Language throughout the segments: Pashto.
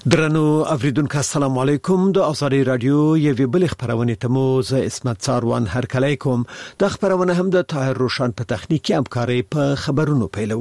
درنو اوریدونکو السلام علیکم د ازادي رادیو یوه بل خبرونه ته مو زه اسمت څاروان هرکلی کوم د خبرونه هم د طاهر روشن په تخنیکی همکاري په خبرونو پیلو.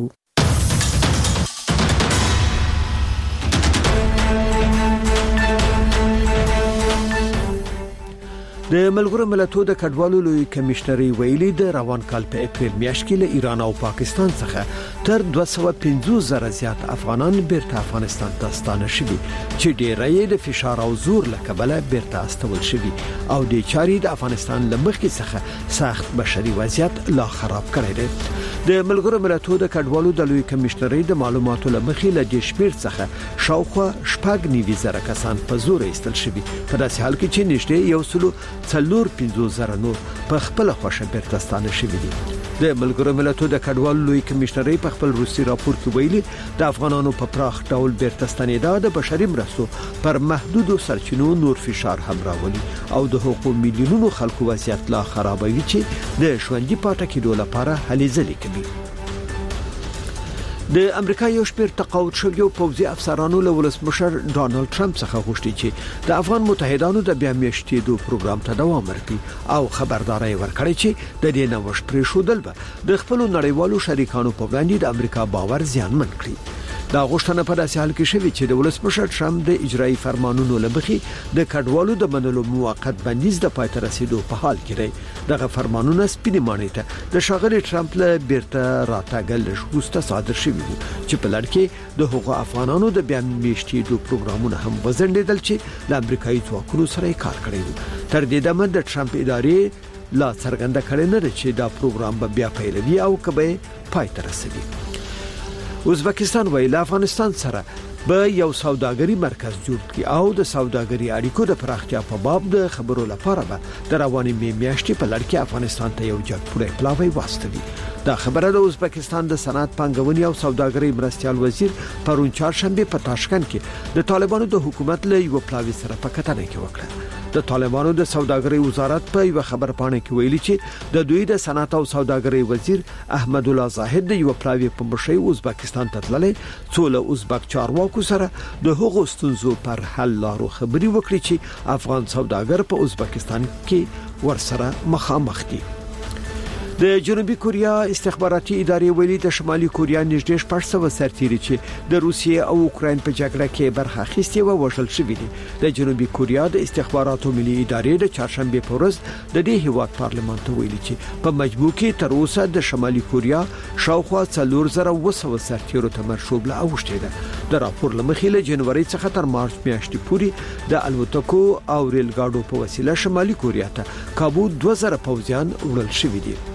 د ملګرو ملتونو د کډوالو لوی کمشنري ویلي د روان کال په اپریل میاشت کې له ایران او پاکستان څخه تر 250,000 زیات افغانان بیرته افغانستان ته ستانه شوي چې ډیری د فشار او زور له کبله بیرته استول شوي او د چاري د افغانستان لمخې څخه سخت بشري وضعیت لا خراب کړی دی. د ملګرو ملتونو د کډوالو د لوی کمشنري د معلوماتو لمخې له د شمیر څخه شاوخوا 9,000 کسان په زور ایستل شوي په داسې حال کې چې نږدې 150,000 نور په خپل خوښه بیرته ستانه شوي دي. د ملګرو ملتونو د کډوالو لوی کمشنري په خپل روسي راپور کې ویلي د افغانانو په پراخ ډول بیرته ستنېدا د بشري مرستو پر محدودو سرچینو نور فشار هم راولي او د حقوقو میلیونونو خلکو وضعیت لا خرابوي چې د ژوندۍ پاتې کېدو لپاره هلې ځلې کوي. د امریکا یو شمېر تقاعد شویو پوځي افسرانو له ولسمشر ډانلډ ټرمپ څخه غوښتي چې د افغان متحدانو د بیا میاشتېدو پروګرام ته دوام ورکړي او خبرداري ورکړي چې د دې نوښت پرېښودل به د خپل نړیوالو شریکانو په وړاندې د امریکا باور زیانمن کړي. دا غوښتنه په داسې حال کې شوې چې د ولسمشر ټرمپ د اجرایي فرمانونو لمخې د کډوالو د منلو موقت بندیز د پای ته رسیدو په حال کې دی. دغه فرمانونه سپینې ماڼۍ ته د ښاغلي ټرمپ له بیرته راتګ وروسته صادر شوي وو چې په لړ کې د حقوق افغانانو د بیا میاشتېدو پروګرامونه هم وزندېدل چې د امریکایي ځواکونو سره کار کړی وو. تر دې دمه د ټرمپ ادارې لا څرګنده کړې نه ده چې دا پروګرام به بیا پیلوي او کبه پای ته رسوي. ازبکستان ویل افغانستان سره به یو سوداګري مرکز جوړ کړي او د سوداګري اړیکو د پراختیا په باب د خبرو لپاره به د روانې میاشتې په لړ کې افغانستان ته یو جګپوړی پلاوی واستوي. دا خبره د ازبکستان د صنعت پنګونې او سوداګرۍ مرستيال وزیر پرون چهارشنبه په تاشکند کې د طالبانو د حکومت له یو پلاوی سره په کتنه کې وکړه. د طالبانو د سوداګرۍ وزارت په یو خبرپاڼه کې ویلي چې د دوی د صنعت او سوداګرۍ وزیر احمد الله زاهد د یو پلاوی په مشرۍ ازبکستان ته تللی څو له ازبک چارواکو سره د هغو ستونزو پر حل لارو خبري وکړي چې افغان سوداګر په ازبکستان کې ورسره مخامخ دي. د جنوبي کوریا استخباراتي ادارې ویلي د شمالي کوریا نږدې 400 سرتیري چې د روسیې او اوکراین په جګړه کې برخه اخیستې و وژل شوي دي. د جنوبي کوریا د استخباراتو ملي ادارې د چهارشنبه په ورځ د دې هیواد پارلمان ته ویلي چې په مجموع کې تر اوسه د شمالي کوریا شاوخوا 4,200 سرتیرو ته مرشوب له اوښتې ده. د راپور لمخې له جنوري څخه تر مارچ میاشتې پورې د الوتکو او ریل ګاډو په وسیله شمالي کوریا ته کابو 2000 پوځیان وړل شوي دي.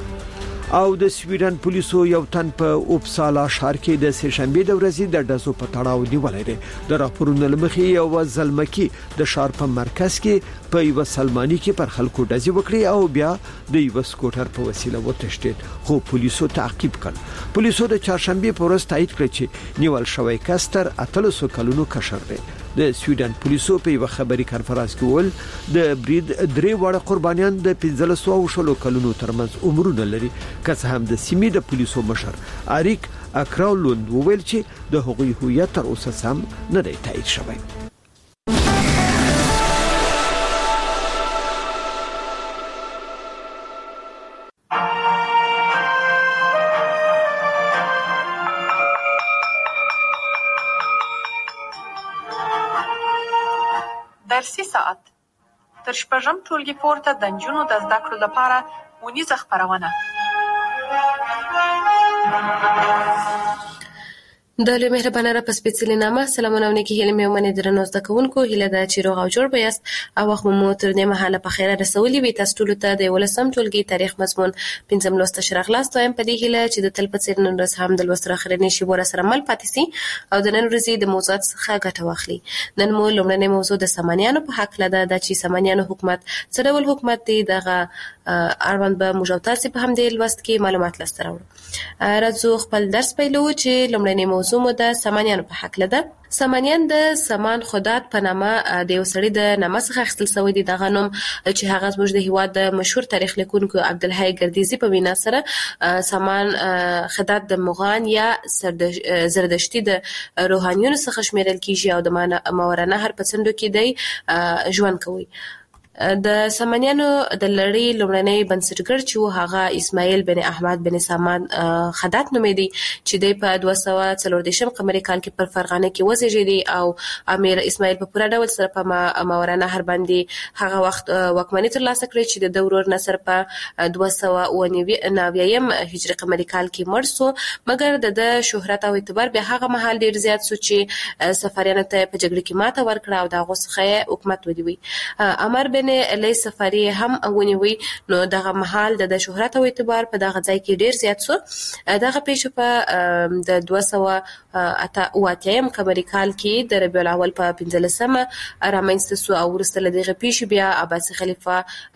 او د سویډن پولیسو یو تن په اوپسالا ښار کې د سهشنبه د ورځې د ډزو په تړاو نیولای دی. د راپورونو لمخې یو ځلمکی د ښار په مرکز کې په یو سلمانی کې پر خلکو ډزې وکړي او بیا د یو سکوټر په وسیله وتښتید خو پولیسو تعقیب کړ. پولیسو د چهارشنبه په ورځ تایید کړ چې نیول شوی کس تر 800 کلونو کشر دی. د سویډن پولیسو په یو خبري کانفرنس کې ول د برید درې وړ قربانیان د 1500 کلونو ترمنځ عمرونه لري. که څه هم د سیمې د پولیسو مشر اریک اکراولوند وویل چې د هغوی هویت تر اوسه سم نه دی تایید شوی. درسي ساعت تر شپږم ټولګي پورته د نجونو د زده کړو لپاره ونیزه خپرونه. د له مهربانه را په سپېڅلې نامه سلامونه او نیکي هیلې مې ومنې درنو زده کوونکو هیله ده چې روغ او جوړ به یاست او وخت مو تر دې مهاله په خیره رسولي وي. تاسو ټولو ته د 11م ټولګي تاریخ مضمون 5م لوست راغلاست وایم په دې هیله چې د تل په څېر نن ورځ هم د لوست اخرنۍ شیبو سره مل پاتې سي او د نن ورځې د موضوعات څخه ګټه واخلي. نن مو لومړنۍ موضوع د سامانیانو په حق ده چې سامانیانو حکومت څه ډول حکومت دی. دغه اړوند به موږ تاسو په همدې لوست کې معلومات لاسته راوړو. راځو خپل درس پیلو چې لومړنی موضوع مو د سامانیانو په حق ده. سامانیان د سامان خدات په نامه د یو سړي د نامه څخه اخیستل شوی دی. دغه نوم چې هغه زموږ د هیواد د مشهور تاریخ لیکونکو عبدالحی ګردیزي په وینا سره سامان خدات د مغان یا زردشتي د روحانیونو څخه شمیرل کیږي او د ماوراء نهر په څنډو کې دی ژوند کوي. د سامانیانو د لړۍ لومړنی بنسټګر چې هغه اسماعیل بن احمد بن سامان خدات نومېدی چې د په 240 قمري کال کې پر فرغانه کې وزیږیدي او امیر اسماعیل په پوره ډول سره په ماوراء نهر باندې هغه وخت واکمني ترلاسه کړې چې د دورور نصر په 299 هجري قمري کال کې مړ شو. مګر د شهرت او اعتبار به هغه مهال ډیر زیات شو چې سفاریانو ته په جګړه کې ماته ورکړه او د غوسخه حکومت ودیوي. امر بن علی سفاری هم ونیوي. نو دغه محل د شهرت او اعتبار په دغه ځای کې ډیر زیات شو. دغه پیښه په د 288 قمري کال کې د ربیع الاول په 15مه رامنځته شو او وروسته له دغه پیښې بیا عباسي خلیفہ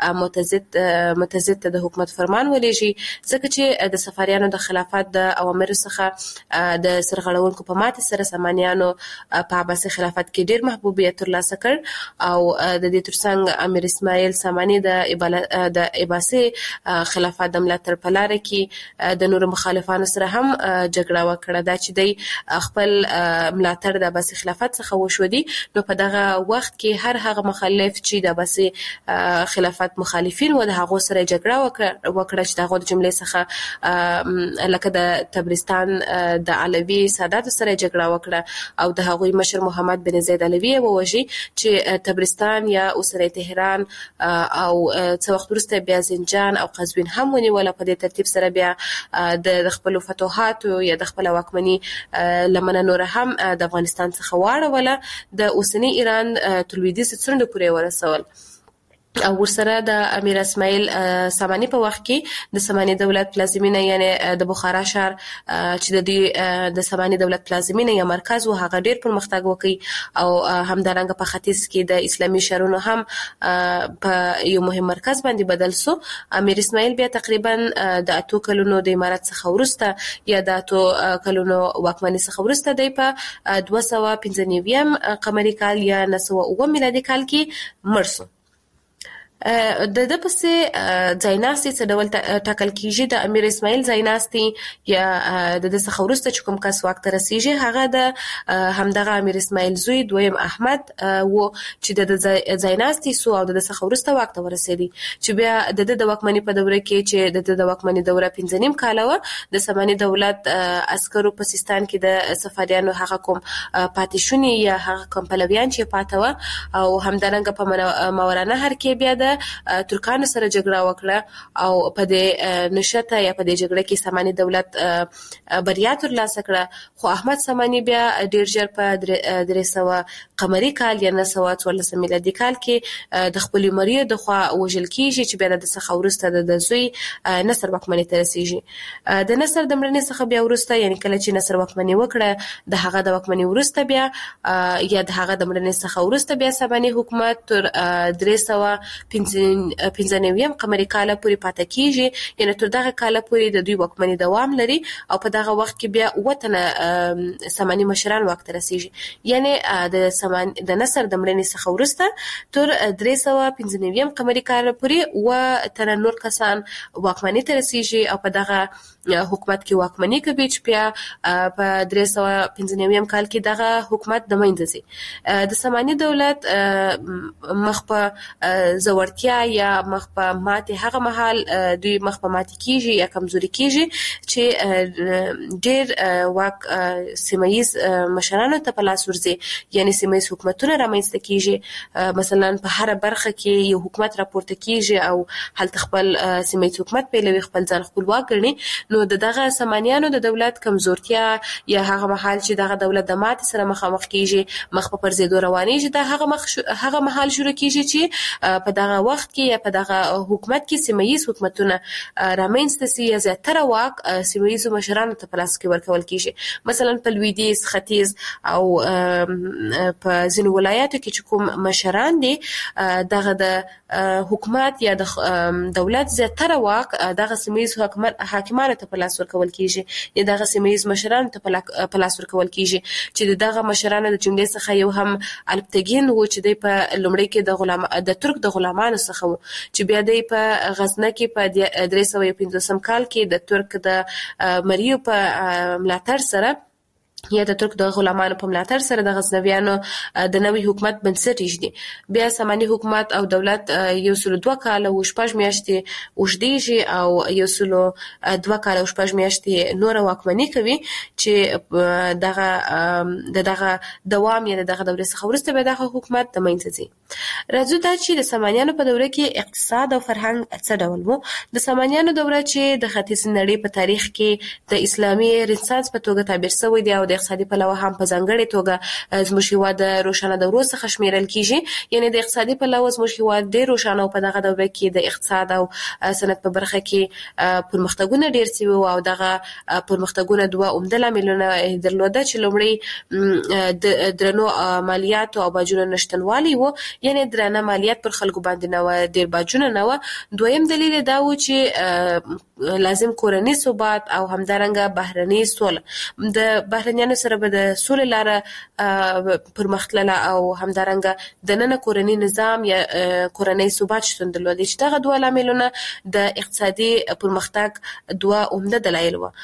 متزد د حکومت فرمان ولېږي ځکه چې د سفاریانو د خلافت د اوامر څخه د سرغړونکو په ماته سره سامانیانو په عباسي خلافت کې ډیر محبوبیت ترلاسه کړ او د دې ترڅنګ امیر اسماعیل سامانی د عباسي خلافت د ملاتړ په لار کې د نورو مخالفانو سره هم جګړه وکړه. دا چې د خپل ملاتړ د عباسي خلافت څخه وشودي. نو په دغه وخت کې هر هغه مخالف چې د عباسي خلافت مخالفین و د هغه سره جګړه وکړه چې دغه جملې څخه لکه د تبرستان د علوي سادات سره جګړه وکړه او د هغوی مشر محمد بن زید علوي ووژي چې تبرستان یا اوسنی تهران او څو وخت وروسته بیا زنجان او قزوین هم ونیول. په دې ترتیب سره بیا د خپل فتوحات یا د خپل واکمنۍ لمنه نور هم د افغانستان څخه واړوله د اوسنی ایران تر لویدیځ څنډو پورې ورسول. او ورسره د امیر اسماعیل سامانی په وخت کې د سامانی دولت پلازمینه یعنی د بخارا شهر چې د سامانی دولت پلازمینه یا مرکز و هغه ډیر پرمختګ وکړي او همدارنګه په ختیځ کې د اسلامي شهرونو هم په یو مهم مرکز باندې بدل شو. امیر اسماعیل بیا تقریبا د 8 کلونو د امارت څخه ورسته یا د 8 کلونو واکمنۍ څخه ورسته د په 295 قمري کال یا 909 میلادي کال کې مړ شو. د پسې ځایناستي څه ډول ټاکل کیږي؟ د امیر اسماعیل ځایناستي یا د څخه وروسته چې کوم کس واک ته رسیږي هغه د همدغه امیر اسماعیل زوی دویم احمد و چې د ځایناستي سو او د څخه وروسته واک ته ورسېدي چې بیا د واکمنۍ په دوره کې چې د واکمنۍ دوره 15 کال و د سامانی دولت عسکرو په سیستان کې د سفاریانو هغه کوم پاتیشونی یا هغه کوم پلویان چې پاتې و او همدارنګه په ماوراء نهر کې بیا د ترکانو سره جګړه وکړه او په دې نشته یا په دې جګړه کې سامانی دولت بریا ترلاسه کړه. خو احمد سامانی بیا ډیر ژر په 300 قمري کال یا 914 میلادي کال کې د خپل مریو د خوا وژل کیږي چې بیا د څخه ورسته د زوی نصر واکمنۍ ته رسیږي. د نصر د مړنې څخه بیا ورسته یعنی کله چې نصر واکمنۍ وکړه د هغه د واکمنۍ ورسته بیا یا د هغه د مړنې څخه ورسته بیا سامانی حکومت تر 395 قمري کال پورې پاتې کیږي. یعنی تر دغه کال پورې د دوی واکمنۍ دوام لري او په دغه وخت کې بیا وطن سامانی مشران واک ته رسیږي. یعنی د نصر د مړنې څخه ورسته تر 395 قمري کال پورې و تر نور کسان واکمنۍ ته رسیږي او په دغه حکومت کې واکمنۍ کوي چې بیا په 395 کال کې دغه حکومت د منځه ځي. د سامانی دولت مخ په زورتیا یا مخ په ماته هغه محل دوی مخ په ماته کیږي یا کمزوري کیږي چې ډېر واک سیمایز مشرانو ته په لاس ورځي. یعنی سیمایز حکومتونه رامنځته کیږي. مثلا په هر برخه کې یو حکومت راپورته کیږي او هلته خپل سیمایز حکومت پیلوي خپل ځان خپلواک ګڼي. نو نو دغه سامانیانو د دولت کمزورتیا یا هغه محل چې دغه دولت د ماتې سره مخامخ کیږي مخ په پرځېدو روانېږي دا هغه محل شروع کیږي چې په دغه وخت کې یا په دغه حکومت کې سیمه ییز حکومتونه رامنځته سي یا زیاتره واک سیمه ییزو مشرانو ته په لاس کې ورکول کیږي. مثلا په لویدیځ، ختیځ او په ځینو ولایاتو کې چې کوم مشران دي دغه د حکومت یا د دولت زیاتره واک دغه سیمه ییز حاکمانو ته په لاس ورکول کیږي یا دغه سیمه ییز مشرانو ته په لاس ورکول کیږي چې دغه مشرانو د جملې څخه یو هم الپتګین و چې په لومړی کې د ترک د غلامانو څخه و چې بیا د په غزنه کې په 315 کال کې د ترک د مریو په ملاتړ سره یا د ترک د غلامانو په ملاتړ سره د غزنویانو د نوي حکومت بنسټ ایږدي. بیا ساماني حکومت او دولت 102 کال او 6 میاشتې اوږدېږي او 102 کال او 6 میاشتې نور واکمني کوي چې دغه دوام یا دغه دورې څخه وروسته به دغه حکومت د منځ ځي. راځو دا چې د سامانیانو په دوره کې اقتصاد او فرهنګ څه ډول وو. د سامانیانو دوره چې د ختیځ نړۍ په تاریخ کې د اسلامي رنسانس په توګه تعبیر شوی دی او د اقتصادي پلوه هم په ځانګړې توګه زموږ هېواد د روښانه دورو څخه شمیرل کیږي. یعنی د اقتصادي پلوه زموږ هېواد ډېر روښانه او په دغه دوره کې د اقتصاد او صنعت په برخه کې پرمختګونه ډېر شوي او دغه پرمختګونه دوه عمده لاملونه درلوده چې لومړی د درنو مالیاتو او باجونو نشتنوالي و، یعنی درنه مالیات پر خلکو باندې نه و، ډېر باجونه نه و. دویم دلیل دا و چې لازم کورنی ثبات او همدارنګه بهرنی سوله د بهرنیانو سره به د سولې لاره پرمختلله او همدارنګه د نن کورنی نظام یا کورنی ثبات شتون درلود چې دغه دوه لاملونه د اقتصادي پرمختګ دوه عمده دلایل و.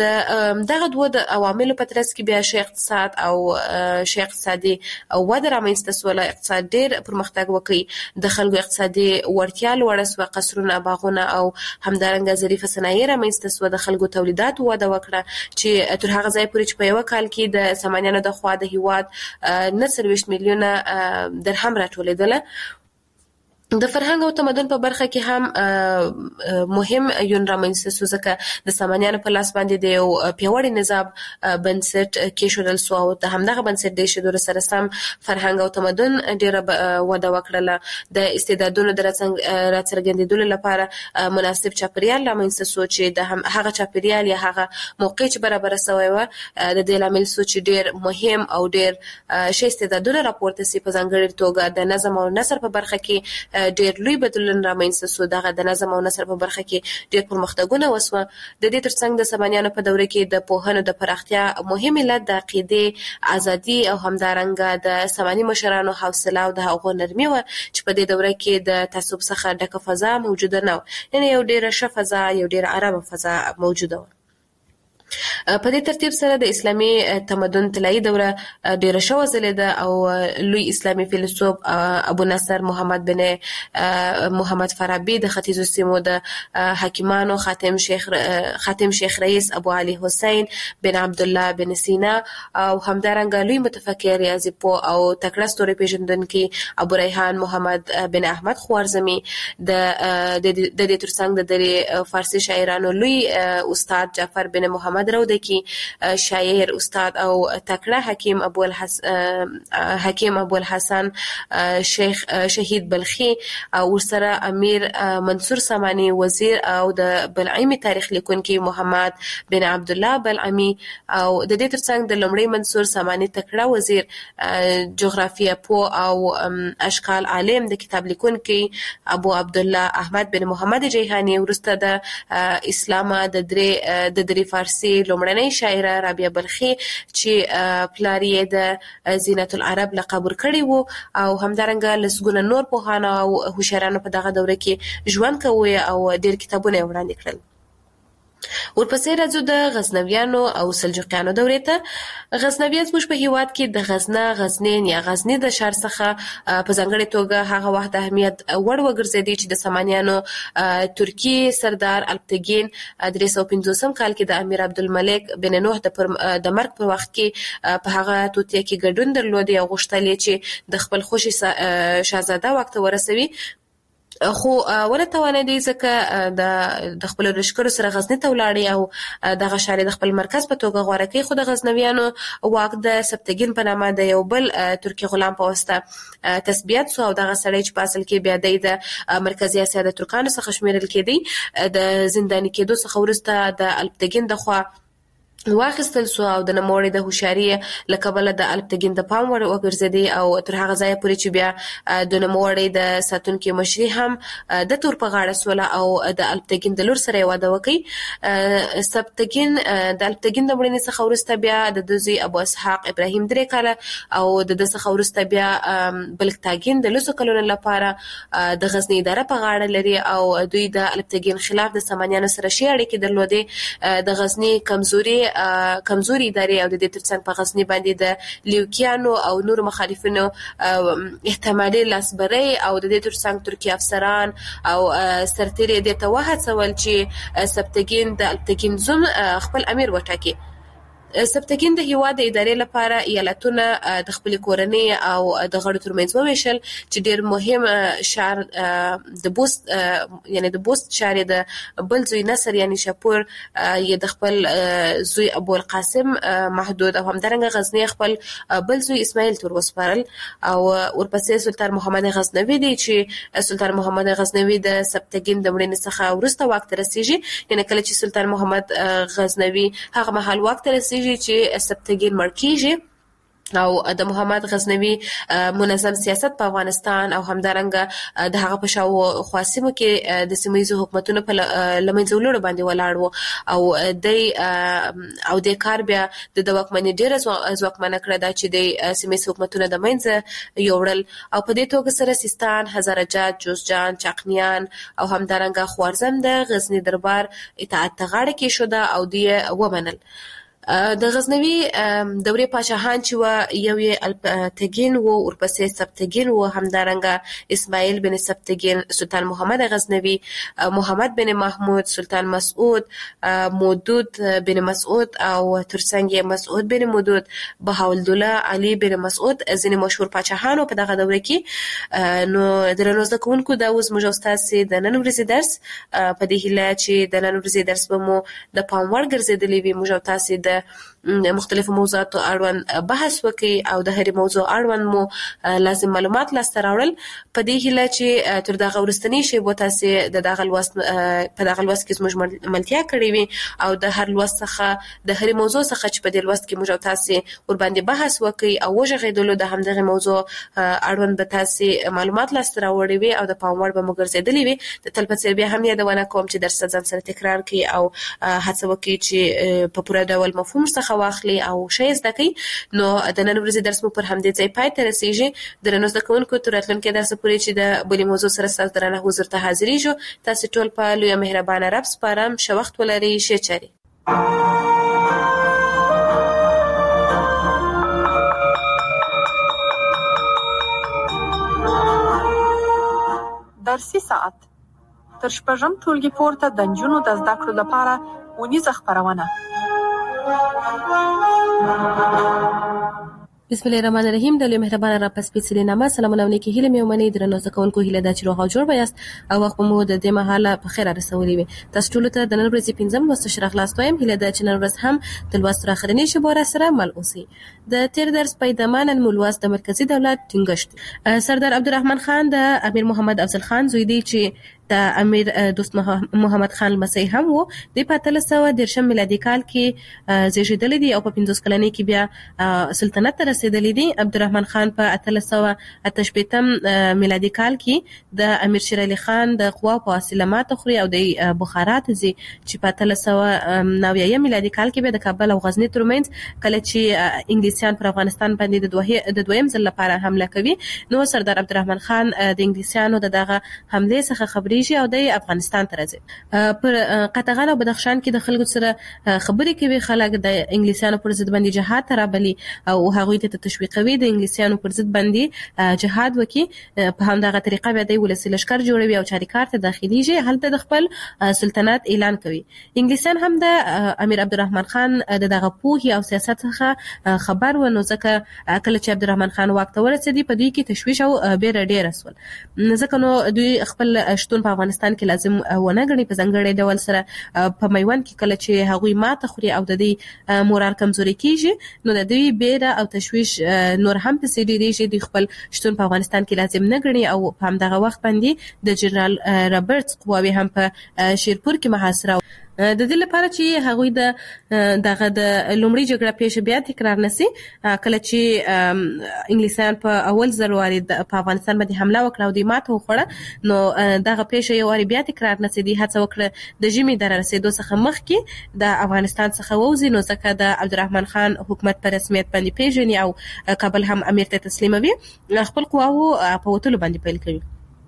دغه دوه د عواملو په ترڅ کې بیا شی اقتصاد او شی اقتصادي او وده رامنځته سوله. اقتصاد ډېر پرمختګ وکړي، د خلکو اقتصادي وړتیا لوړه سوه، قصرونه، باغونه او همدارنګه ظریفه صنایع رامنځته سوه، د خلکو تولیدات وده وکړه چې تر هغه ځای پورې چې په یو کال کې د سامانیانو د خوا د هیواد 29 میلیونه درهم راټولېدله. د فرهنګ او تمدن په برخه کې هم مهم یون رامنځته سو ځکه د سامانیانو په لاس باندې د یو پیاوړي نظام بنسټ کېښودل سو او د همدغه بنسټ د ایښودلو سره سم فرهنګ او تمدن ډېره وده وکړله. د استعدادونو د راڅرګندېدلو لپاره مناسب چاپیریال رامنځته سو چې د هغه چاپیریال یا هغه موقع چې برابره سوی وه د دې لامل سو چې ډېر مهم او ډېر ښه استعدادونه راپورته سي. په ځانګړې توګه د نظم او نثر په برخه کې ډېر لوی بدلون رامنځته سو. دغه د نظم او نثر په برخه کې ډېر پرمختګونه وسوه. د دې ترڅنګ د سامانیانو په دوره کې د پوهنو د پراختیا مهم علت د عقیدې ازادي او همدارنګه د ساماني مشرانو حوصله او د هغو نرمي وه چې په دې دوره کې د تعصب څخه ډکه فضا موجوده نه وه، یعنې یو ډېره ښه فضا، یو ډېره ارامه فضا موجوده وه. په دې ترتیب سره د اسلامي تمدن طلایي دوره ډیره ښه وځلېده او لوی اسلامي فیلسوف ابو نصر محمد بن محمد فارابي د ختیځو سیمو د حاکمانو خاتم شیخ رئیس ابو علي حسین بن عبد الله بن سینا او همدارنګه لوی متفکر ریاضي پوه او تکړه ستوري پیژندونکي ابو ریحان محمد بن احمد خوارزمي د دې ترڅنګ د فارسي شاعرانو لوی استاد جعفر بن محمد رودکی، شاعر، استاد او تکړه حکیم ابو الحسن شیخ شهید بلخي او ورسره امیر منصور سامانی وزیر او د بلعمي تاریخ لیکونکي محمد بن عبد الله بلعمي او د دې ترڅنګ د لومړي منصور سامانی تکړه وزیر جغرافیه پوه او اشکال عالم د کتاب لیکونکي ابو عبد الله احمد بن محمد جیهانی ورسته د اسلام د درې فارسي لومړنۍ شاعره رابعه بلخي چې پلار یې د زینت العرب لقب ورکړی وو او همدارنګه لسګونه نور پوهانو او هوښیارانو په دغه دوره کې ژوند کوي او ډېر کتابونه یې وړاندې کړل. ورپسې راځو د غزنویانو او سلجوقیانو دورې ته. غزنویان زموږ په هیواد کې د غزنه، غزنین یا غزني د ښار څخه په ځانګړې توګه هغه وخت د اهمیت وړ وګرځېدی چې د سامانیانو ترکي سردار الپتګین 350 کال کې د امیر عبدالملک بن نوح د مرګ په وخت کې په هغه توطیه کې ګډون درلود او غوښتل چې د خپل خوښې شاهزاده واک ته ورسوي خو ولې توانې دي ځکه د خپل لشکرو سره غزنی ته ولاړی او د غشاري د خپل مرکز په توګه غوړه کوي. خو د غزنویانو واک د سبتګین په نامه د یو بل ترکی غلام په واسطه تثبیت سو او دغه سړی چې په اصل کې بیا د مرکزی اسیا د ترکانو څخه شمیرل کېدی د زنداني کېدو څخه وروسته د الپتګین د خوا واخستل سو او د نموړي د هوشیاري لکبل د الپتګین د پام ور وګرځیدي او تر هغه ځای پورې چې بیا د نموړي د ساتونکو مشري هم د تور په غاړه سول او د الپتګین د لور سره واده وکړي. سبتګین د الپتګین د مړینې څخه ورسته بیا د دوزي ابو اسحاق ابراهیم درې کاله او د څخه ورسته بیا بلکتاګین د لسو کلونو لپاره د غزنی اداره په غاړه لري او دوی د الپتګین خلاف د سامانیانو سره شي اړیکې درلودې. د غزنی کمزوري ادارې او د دې ترڅنګ په غزنی باندې د لیوکیانو او نور مخالفینو احتمالي لاسبري او د دې ترڅنګ ترکی افسران او سرتیري د توهڅ ول چې سبتګین د الپتګین زوم خپل امیر وټاکي. سبتګین د هیواد د ادارې لپاره ایالتونه د خپل کورنۍ او د غړو ترمنځ وویشل چې ډیر مهم شهر د بوست یعنی د بوست شهر د بل زوی نصر یعنی شاپور یې د خپل زوی ابو القاسم محدود او همدارنګه غزنی خپل بل زوی اسماعیل تور وسپارل او ورپسې سلطان محمد غزنوی دی چې سلطان محمد غزنوی د سبتګین د مړینې څخه وروسته واک ته رسیږي. یعنی کله چې سلطان محمد غزنوی هغه مهال واک ته رسیږي چې سبتګین مړ کیږي او د محمد غزنوی منظم سیاست په افغانستان او همدارنګه د هغه په شاو خاصمو کې د سیمایي حکومتونو په لمنځولو باندې ولاړ وو او د کار بیا د واکمنۍ ډیره ځواکمنه کړه دا چې د سیمایي حکومتونو د منځ یوړل او په دې توګه سره سیستان، هزارجات، جوزجان، چاقنیان او همدارنګه خوارزم د غزنی دربار اطاعت غاړه کې شو او دی ومنل. د غزنوی دورې پاچاهان چې و یو یې الپتګین و ورپسې سبتګین و همدارنګه اسماعیل بن سبتګین، سلطان محمد غزنوی، محمد بن محمود، سلطان مسعود، مودود بن مسعود او ترڅنګ مسعود بن مودود، بهاءالدوله علي بن مسعود ځینې مشهور پاچاهانو په دغه دوره کې. نو درنو زده کوونکو دا اوس موږ تاسو د نن ورځې درس په دې هیله چې د نن ورځې درس به مو د پام وړ ګرځېدلی وي. موږ تاسو د مختلفو موضوعاتو اړوند بحث وکړي او د هرې موضوع اړوند مو لازم معلومات لاسته راوړل په دې هیله چې تر دغه ورستنی شی بو تاسو د دغه لوست په دغه لوست کې زموږ ملتیا کړی وي او د هر لوست څخه د هرې موضوع څخه چې په دې لوست کې موږ تاسو ور باندې بحث وکړي او وژغېدلو د همدغه موضوع اړوند به تاسو معلومات لاسته راوړي وي او د پام وړ به مو ګرځېدلی وي. د تل په څیر بیا هم یادونه کوم چې درس ځان سره تکرار کړئ او هڅه وکړئ چې په پوره ډول مفهوم څخه واخلي او شی زده کړئ. نو د نن ورځې درس مو پر همدې ځای پای ته رسیږي. درنو زده کوونکو تر راتلونکي درس پورې چې د بلې موضوع سره ستاسو درنه حضور ته حاضرېږو. تاسو ټول په لوی مهربانه رب سپارم. ښه وخت ولرئ. ښه چارې. درسي ساعت تر شپږم ټولګي پورته د نجونو د زده کړو لپاره ونیزه خپرونه. بسم الله الرحمن الرحیم. د مهربان رب سپیڅلي نامه سلامونه علیکم. هیله مې ومني درنو زکونکو هیله د چروغ او جوړ بیاست او وخت مو د دې مهاله په خیر رسولې وي. تاسو ټول ته د نن ورځې پنځم لوست شرح خلاص وایم. هیله د چنن ورځ هم د لوست اخرنی شبوره سره مل اوسي. د تیر درس پیدامان الملواس د مرکزی دولت ټینګښت سردار عبدالرحمن خان د امیر محمد افضل خان زوی دی چې د امیر دوست محمد خان مسیح هم وو. د 1513 میلادي کال کې زیږیدل دي او په 15 کلنۍ کې بیا سلطنت ته رسیدلی دي. عبدالرحمن خان په 1388 میلادي کال کې د امیر شیر علي خان د قوا په وسیله ماته خوري او د بخارا ته ځي چې په 1390 میلادي کال کې به د کابل او غزنی ترمنځ کله چې انګلیسیان پر افغانستان باندې د دویم ځل لپاره حمله کوي. نو سردار عبدالرحمن خان د انګلیسیانو دغه حمله څخه خبري داخليږي او د افغانستان ته راځي. پر قطغان او بدخشان کې د خلکو سره خبرې کوي، خلک د انګلیسانو پر ضد باندې جهاد ته رابلي او هغوی ته تشویقوي د انګلیسانو پر ضد باندې جهاد وکړي. په همدغه طریقه بیا د ولسي لشکر جوړوي او چاریکار ته داخليږي، هلته د خپل سلطنت اعلان کوي. انګلیسان هم د امیر عبدالرحمن خان دغه پوهې او سیاست څخه خبر و، نو ځکه کله چې عبدالرحمن خان واک ته ورسېدی په دوی کې تشویش او بیره ډېره سول، ځکه نو دوی خپل شتون په افغانستان کې لازم ونه ګڼي. په ځانګړي ډول سره په میوند کې کله چې هغوی ماته خوري او د دې مورال کمزوري کیږي، نو د دوی بیره او تشویش نور هم پسې ډېرېږي. دوی خپل شتون په افغانستان کې لازم نه ګڼي او په همدغه وخت باندې د جنرال رابرټس قواوې هم په شیرپور کې محاصره د دې لپاره چې هغوی دغه د لومړي جګړه پیښه بیا تکرار نشي. کله چې انګلیسان په اول ځل واري په افغانستان باندې حمله وکړه او د ماته وخوړه، نو دغه پیښه یو واري بیا تکرار نشي. د هڅه وکړه د ژمي د رسیدو څخه مخکې د افغانستان څخه ووځي، نو ځکه د عبدالرحمن خان حکومت په رسمیت باندې پیژني او کابل هم امیر ته تسلیموي، خپل قواو په وتلو باندې پیل کوي.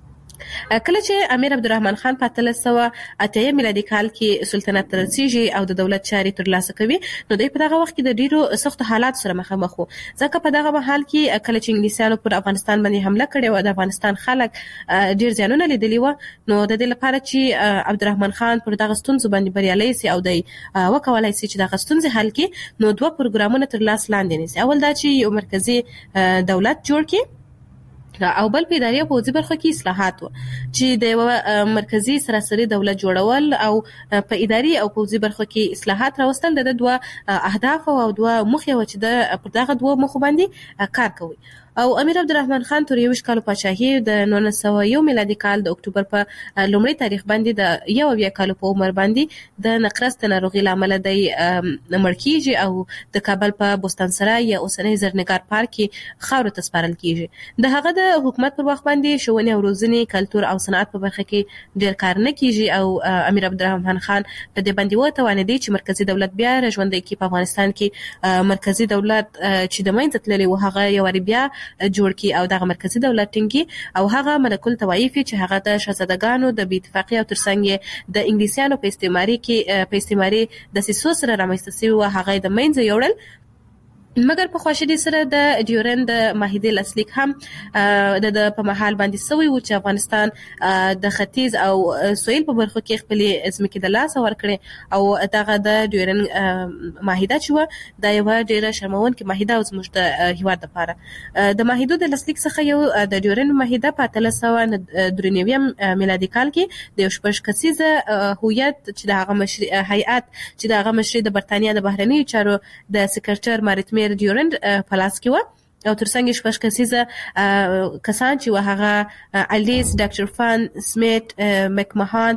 کله چې امیر عبدالرحمن خان په 1308 میلادي کال کې سلطنت ته رسیږي او د دولت چارې ترلاسه کوي، نو دوی په دغه وخت کې د ډیرو سختو حالات سره مخامخ وو، ځکه په دغه مهال کې کله چې انګلیسانو پر افغانستان باندې حمله کړې و، د افغانستان خلک ډیر زیانونه لیدلي و. نو د دې لپاره چې عبدالرحمن خان پر دغه ستونزو باندې بریالی سي او د وکولای سي چې دغه ستونزې حل کړي، نو دوه پروګرامونه تر لاس لاندې نیسي. اول دا چې یو مرکزی دولت جوړ کړي او بل په اداري او پوځي برخو کې اصلاحات و، چې د مرکزی سراسري دولت جوړول او په اداري او پوځي برخو کې اصلاحات راوستل د دوه اهداف او دوه موخې و چې د پر دغه دوه موخو باندې کار کوي. او امیر عبدالرحمن خان تر 21 کال پاچاهي د 1901 میلادي کال د اکتوبر په لومړي تاریخ باندې د 21 کال په عمر باندې د نقرس د ناروغي لامل د مړ کیږي او د کابل په بوستانسرای یا اوسنۍ زرنګار پارک کې خاورو ته سپارل کیږي. د هغه د حکومت پر وخت باندې شوونې او روزنې، کلتور او صنعت په برخه کې ډیر کار نه کیږي او امیر عبدالرحمن خان په دې باندې وتوانېدی چې مرکزی دولت بیا راژوندی کړي. په افغانستان کې مرکزی دولت چې د منځ تللی و هغه یو بیا جوړ کی او دغه مرکزی دولت ټینګي او هغه ملک الطوایف چې هغه د شاهزادګانو د بې اتفاقۍ او ترڅنګ د انګلیسانو په استعماري د سیسو سره رامنځته شوی و، هغه د منځ یوړل. مګر په خواشدي سره د ډیورند معاهدې لاسلیک هم د په محل باندې سوی و چې افغانستان د ختیځ او سویل په برخو کې خپل ځمکې د لاس ورکړي او دغه د ډیورند معاهده چې د یو ډیره شرمونکې معاهده او زموږ د هیواد لپاره د معاهدو د لاسلیک څخه یو د ډیورند معاهده په 1393 میلادي کال کې د 16 کسیزه هویت چې د هغه هیئات چې د هغه مشري د برتانیا د بهرنیو چارو د سکرټر مارټمیر ډیورند په لاس کې و او ترڅنګ شپږ کسیزه کسان چې وهغه الیس، ډاکټر فان سمیت، مکمهان،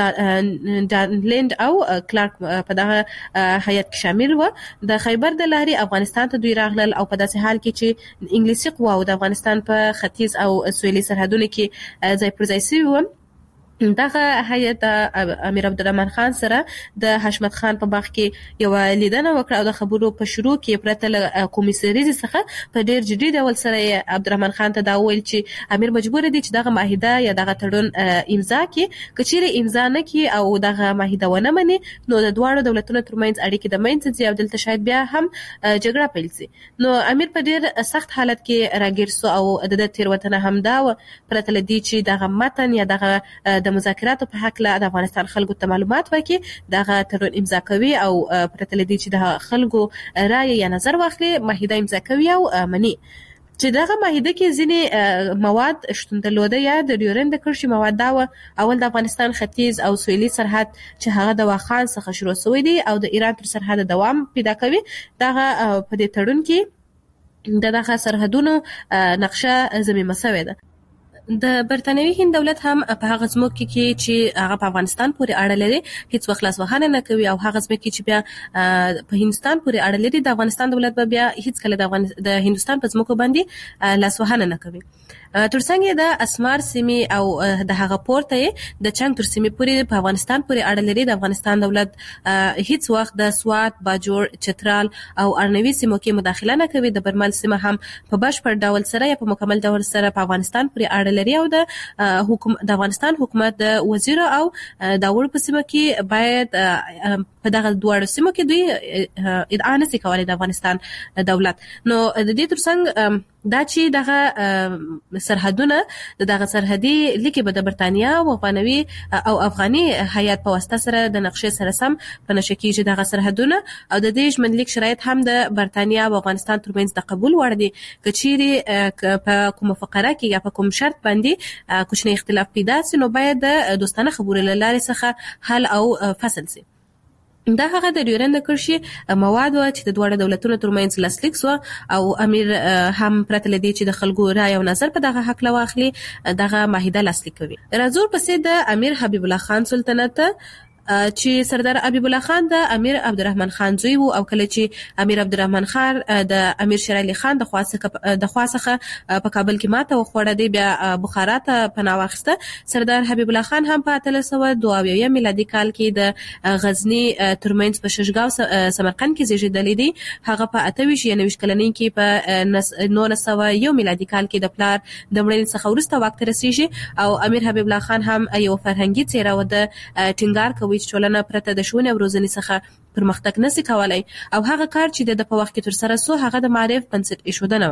ډانلند او کلارک په دغه هیئت کې شامل و. د خیبر د لارې افغانستان ته دوی راغلل او په داسې حال کې چې انګلیسي قواو د افغانستان په ختیځ او سویلي سرحدونو کې ځای پر ځای شوي و. دغه هیئت امیر عبدالرحمن خان سره د حشمت خان په باغ کې یو لیدنه وکړه او د خبرو په شروع کې پرته له قومي سریزې څخه په ډیر جدي ډول سره عبدالرحمن خان ته دا وویل چې امیر مجبور دی چې دغه معاهده یا دغه تړون امضا کړي. کچېرې امضا نه کړي او دغه معاهده ونه مني، نو د دواړو دولتونو ترمنځ اړیکې د منځ ځي او دلته شاید بیا هم جګړه پیل شي. نو امیر په ډیر سخت حالت کې راګیر سو او د تیروتنه هم دا پرته له دې چې دغه متن یا دغه د مذاکراتو په حق له د افغانستان خلکو ته معلومات ورکړي، دغه تړون امضا کوي او پرته له دې چې د خلکو رائے یا نظر واخلي معاهده امضا کوي او مني. چې دغه معاهده کې ځینې مواد شتون درلوده یا د ډیورند د کرښې مواد دا اول د افغانستان ختیځ او سویلي سرحد چې هغه د واخان څخه شروع شوی دی او د ایران تر سرحد دوام پیدا کوي. دغه په دې تړون کې دغه سرحدونو نقشه ضمیمه شوې ده. د برتانوي هند دولت هم په هغه ځمکو کې چې هغه په افغانستان پورې اړه لري هیڅ وخت لاسوهنه نه کوي او هغه ځمکې چې بیا په هندستان پورې اړه لري د افغانستان دولت به بیا هیڅ کله د هندستان په ځمکو باندې لاسوهنه نه کوي. ترڅنګ د اسمار سیمې او د هغه پورته د چنګ تر سیمې پورې په افغانستان پورې اړه لري. د افغانستان دولت هیڅ وخت د سوات، باجوړ، چترال او ارنوي سیمو کې مداخله نه کوي. د برمل سیمه هم په بشپړ ډول سره یا په مکمل ډول سره په افغانستان پورې اړه لري او د افغانستان حکومت د وزیر او د وړ په سیمه کې باید په دغه دوه سیمو کې دوی ادعا نشي کولای د افغانستان دولت. نو د دې ترڅنګ دا چې دغه سرحدونه دغه سرحدي لیکي به د برتانیا او افغانوي او افغاني هیات په واسطه سره د نقشې سره سم په نشه کې دغه سرحدونه او د دې ژمنلیک شرایط هم د برتانیا او افغانستان ترمنځ د قبول وړ دي. کچيري په کوم فقره کې یا په کوم شرط باندې کوچنی اختلاف پیدا سي نو باید د دوستانه خبرو لاره څخه حل او فصل سي. دا هغه د ډیورند کرښې مواد و چې د دوه دولتونو ترمنځ لاسلیک سو او امیر هم پرته لدی چې د خلکو رائے او نظر په دغه حق لواخلي دغه معاهده لاسلیک کوي. راځو پسې د امیر حبیب الله خان سلطنت چې سردار حبیب الله خان د امیر عبدالرحمن خان زوی وو او کله چې امیر عبدالرحمن خان د امیر شیر علي خان د خواڅخه په کابل کې ماته وخوړه دی بیا بخارا ته پناه واخیسته. سردار حبیب الله خان هم په 1322 میلادي کال کې د غزنی ترمنځ په ششګاو سمرقند کې زیږیدلی دی. هغه په 28 کلنۍ کې په 1901 میلادي کال کې د پلار د مړینې څخه وروسته واک ته رسیږي او امیر حبیب الله خان هم یو فرهنګي څیره و د ټینګار کوي چې ټولنه پرته د ښوونې او روزنې څخه پرمختګ نشي کولای او هغه کار چې د په وخت کې تر سره سو هغه د معرف بنسټ ایښودنه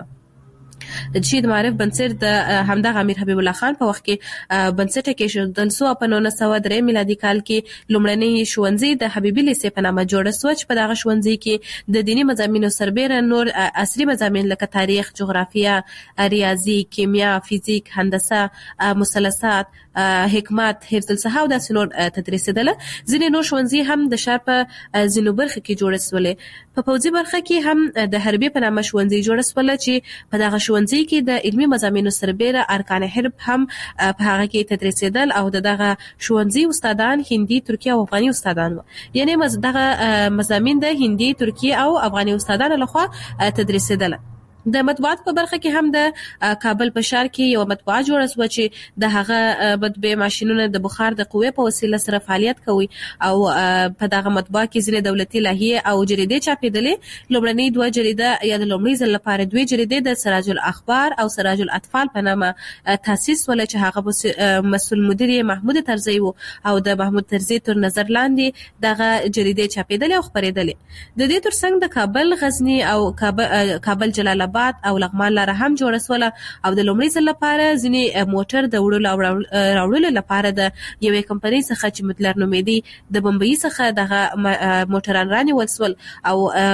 چې د معرف بنسټ د همدغه امیر حبیب الله خان په وخت کې بنسټ کې شودل سو په 1903 میلادي کال کې لومړنی ښوونځي د حبیبي لیسې په نامه جوړ شو چې په دغه ښوونځي کې د دینی مضامینو سربېره نور عصري مضامین لکه تاریخ، جغرافیه، ریاضي، کیمیا، فزیک، هندسه، مثلثات، حکمت، حفظ الصحه او د سنور تدریسیدله. ځینې نور ښوونځي هم د ښار په ځینو برخو کې جوړ شول. په پوځي برخه کې هم د حربي په نامه ښوونځي جوړ شول چې په دغه ښوونځي کې د علمي مضامینو سربېره ارکان حرب هم په هغه کې تدریسیدل او دغه ښوونځي استادان هندي، ترکی او افغاني استادان وو. یعنی دغه مضامین د هندي، ترکی او افغاني استادانو لخوا تدریسیدل. د مطبوعات په برخه کې هم د کابل په ښار کې یو مطبوعه جوړه شوه چې د هغه مطبعې ماشینونه د بخار د قوې په وسیله سره فعالیت کوي او په دغه مطبوعه کې ځینې دولتي لایحې او جریدې چاپېدلې. لومړنۍ دوه جریده یا د لومړي ځل لپاره دوه جریدې د سراج الاخبار او سراج الاطفال په نامه تاسیس ول چې هغه مسؤل مدیر محمود طرزي وو او د محمود طرزي تر نظر لاندې دغه جریدې چاپېدلې او خپرېدلې. د دې ترڅنګ د کابل، غزنی او کابل جلال آباد او لغمان لاره هم جوړه سوله او د لومړي ځل لپاره ځینې موټر د راوړلو لپاره د یوې کمپنۍ څخه چې مدلر نومېدی د بمبئی څخه دغه موټران رانیول سول او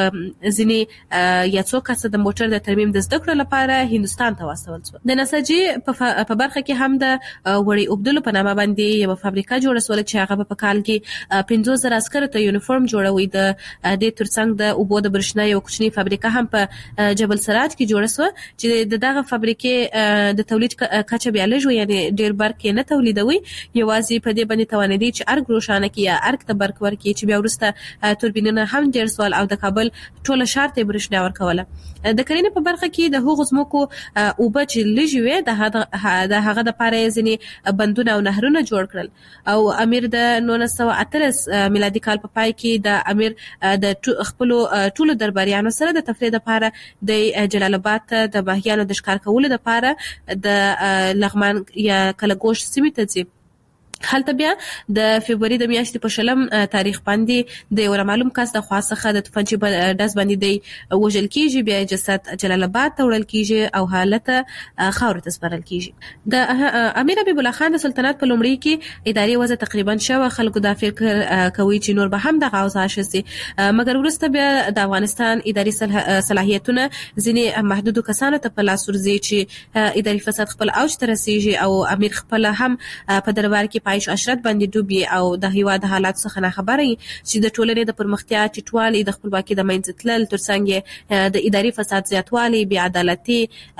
ځینې یا څو کسه د موټر د ترمیم د زده کړو لپاره هندستان ته واستول سول. د نساجي په برخه کې هم د وړي عبدالله په نامه باندې یو فابریکه جوړه سول چې هغه په کال کې 50,000 عسکرو ته یونیفورم جوړوي. د دې ترڅنګ د اوبو د برښنا یو کوچنی فابریکه هم په جبل سراج کې جوړه سو چې دغه فابریکې د تولید کچه بیا لږ یعنی ډیر برق نه تولیدوي. یوازې په دې باندې توانېدي چې ارګ روښانه کړي یا ارګ ته برق ورکړي چې بیا وروسته توربینونه هم ډیر سوال او د کابل ټوله ښار ته برښنا ورکوله. د کرنې په برخه کې د هغو ځمکو اوبه چې لږ وي د هغه د پاره ځینې بندونه او نهرونه جوړ کړل او امیر د 1918 میلادي کال په پای کې د امیر د خپل ټولو درباریانو سره د تفریح لپاره د جلال آباد ته د بهیانو د ښکار کولو لپاره د لغمان یا کلګوش سیمې ته ځي. هلته بیا د فبرवरी د میاشتې په شلم تاریخ باندې د یو معلوم کس د خواڅخه د توپنچې په ډز باندې دی وژل کیږي. بیا جسد جلال آباد ته وړل کیږي او حالت خاور ته سپارل کیږي. د امیر حبیب الله خان د سلطنت په لومړي کې اداري وضع تقریبا شوه. خلکو دا فکر کوي چې نور به هم دغه اوضاع شي مګر وروسته بیا د افغانستان اداري صلاحیتونه ځینې محدودو کسانو ته په لاس ورځي چې اداري فساد خپل اوج ته رسیږي او امیر خپل هم په دربار کې عايش عشرت باندې ډوبي او د هیواد حالات څخه نه خبري چې د ټولنې د پرمختیا چټوالي د خپلواکي د منځ تلل ترڅنګ د اداري فساد زیاتوالي، بې عدالتي،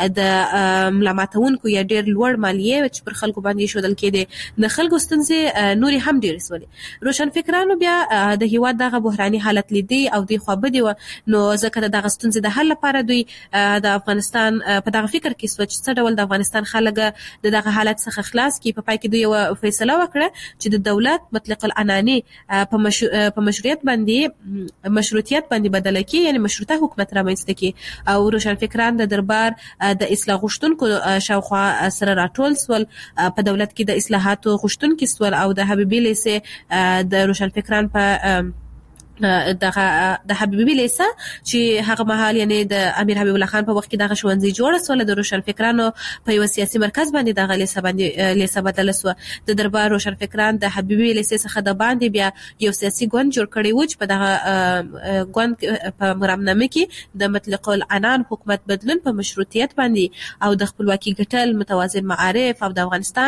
د ملامتونکو یا ډېر لوړ مالیه چې پر خلکو باندې شودل کېده، د خلکو ستونزې نوري هم ډېر سولې. روشن فکرانو بیا د هیواد دغه بحراني حالت لیدي او د خوابدي و نو ځکه دغه ستونزې د حل لپاره دوی د افغانستان په دغه فکر کې سوچ څه ډول د افغانستان خلک دغه حالت څخه خلاص کی. په پای کې دوی یو فیصله وکړه چې د دولت مطلق العنانی په مشروعیت باندې بدل کی، یعنی مشروطه حکومت رامنځته کی. او روشنفکران د دربار د اصلاح غوښتونکو شاوخوا سره راټول سول، په دولت کې د اصلاحاتو غوښتونکو سول او د حبیبي لیسه د روشنفکران په د حبیبي لیسه چې هغه مهال یعنی د امیر حبیب الله خان په وخت کې دغه ښوونځي جوړ سول، د روشنفکرانو په یو سیاسي مرکز باندې دغه لیسه بدل سو. د دربار روشنفکران د حبیبي لیسه څخه د باندې بیا یو سیاسي ګوند جوړ کړی و چې په دغه ګوند په مرامنامه کې د مطلق العنان حکومت بدلون په مشروطیت باندې او د خپلواکي ګټل، متوازن معارف او د افغانستان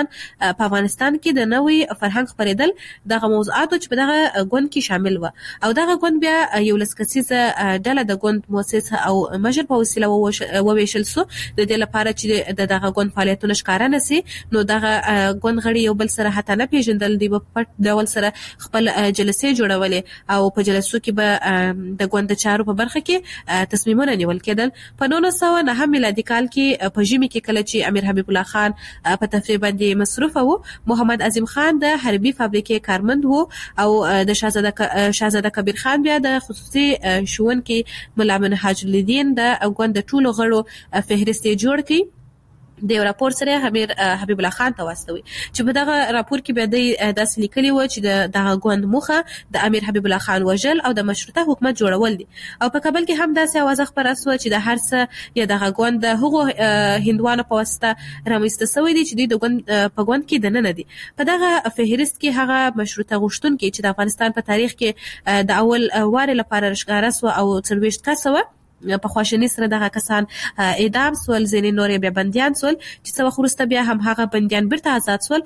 کې د نوې فرهنګ خپرېدل دغه موضوعات چې په دغه ګوند کې شامل و. او دغه ګوند بیا یو لسکسیزه ډله د ګوند مؤسس او مشر په وسیله وویشل سو، د دې لپاره چې دغه ګوند فعالیتونه ښکاره نشي. نو دغه ګوند غړي یو بل سره حتی نه پیژندل، دی په پټ ډول سره خپل جلسې جوړولې او په جلسو کې به د ګوند چارو په برخه کې تصمیمونه نیول کېدل. په 1909 میلادي کال کې په ژمي کې کله چې امیر حبیب الله خان په تفریح باندې مصروف وو، محمد عظیم خان د حربي فابریکې کارمند وو او د شاهزاده کبیر خان بیا د خصوصي ښوونکي ملا منهاج الدین د ګوند ټولو غړو فهرست جوړ کړي. د راپور سره امیر حبیب الله خان ته واستوي چې په دغه راپور کې به د داسې لیکلي و چې دغه ګوند موخه د امیر حبیب الله خان وژل او د مشروطه حکومت جوړول دي. او په کابل کې هم داسې आवाज خبره شو چې د هر څه یا دغه ګوند د هغو هندوانو په واسطه رامنځته شوی دي چې د ګوند په ګوند کې دننه دي. په دغه فهرست کې هغه مشروطه غوښتونکي چې د افغانستان په تاریخ کې د اول واره لپاره رشګاره سو او 40 کسه په خواشنی سره دغه کسان اعدام سول، ځینې نور بیا بنديان سول چې څو وخت وروسته بیا هم هغه بنديان بیرته آزاد سول،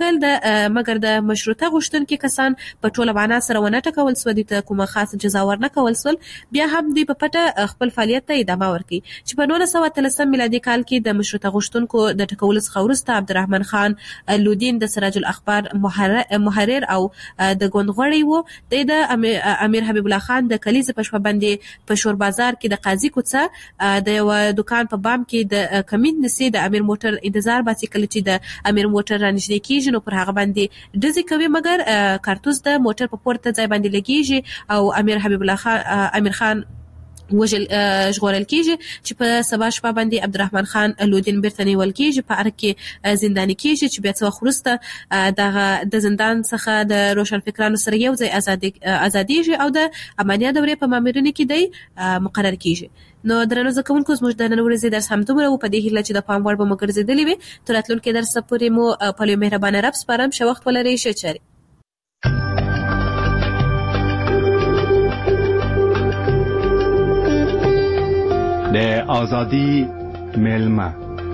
مګر د مشروطه غوښتونکو کسان په ټوله معنا سره ونه ټکول سو، د کومه خاصه جزا ورنه کول سول. بیا هم دی په پټه خپل فعالیت ته ادامه ورکړي چې په 1913 میلادي کال کې د مشروطه غوښتونکو د ټکول څخه وروسته عبدالرحمن خان لودین د سراج الاخبار محرر او د ګوندغړی وو. د امیر حبیب الله خان د کلیزه په شپه باندې په شور بازار کې د قاضي کوڅه د یو دکان په بام کې د کمین نسی د امیر موټر انتظار باسي، کله چې د امیر موټر رانږدې کیږي نو پر هغه باندې ډزې کوي، مګر کارتوس د موټر په پورته ځای باندې لګیږي او امیر خان وجل ژغورل کیږي چې په سبا شپه باندې عبدالرحمن خان لودین بیرته نیول کیږي، په ارګ کې زنداني کیږي چې بیا څو خورسته د زندان څخه د روشنفکرانو سره یو ځای ازاديږي او د امانیه دورې په مامورینو کې دی مقرر کیږي. نو درنو زکونکو زموږ د نن ورځې درس هم دومره په دې هیله چې د پام وړ به مګرځېدلې وي. تر راتلونکي درس پورې مو په لوی مهربانه رب سپارم. ښه وخت ولرئ. ښه چاري. د آزادی ملما.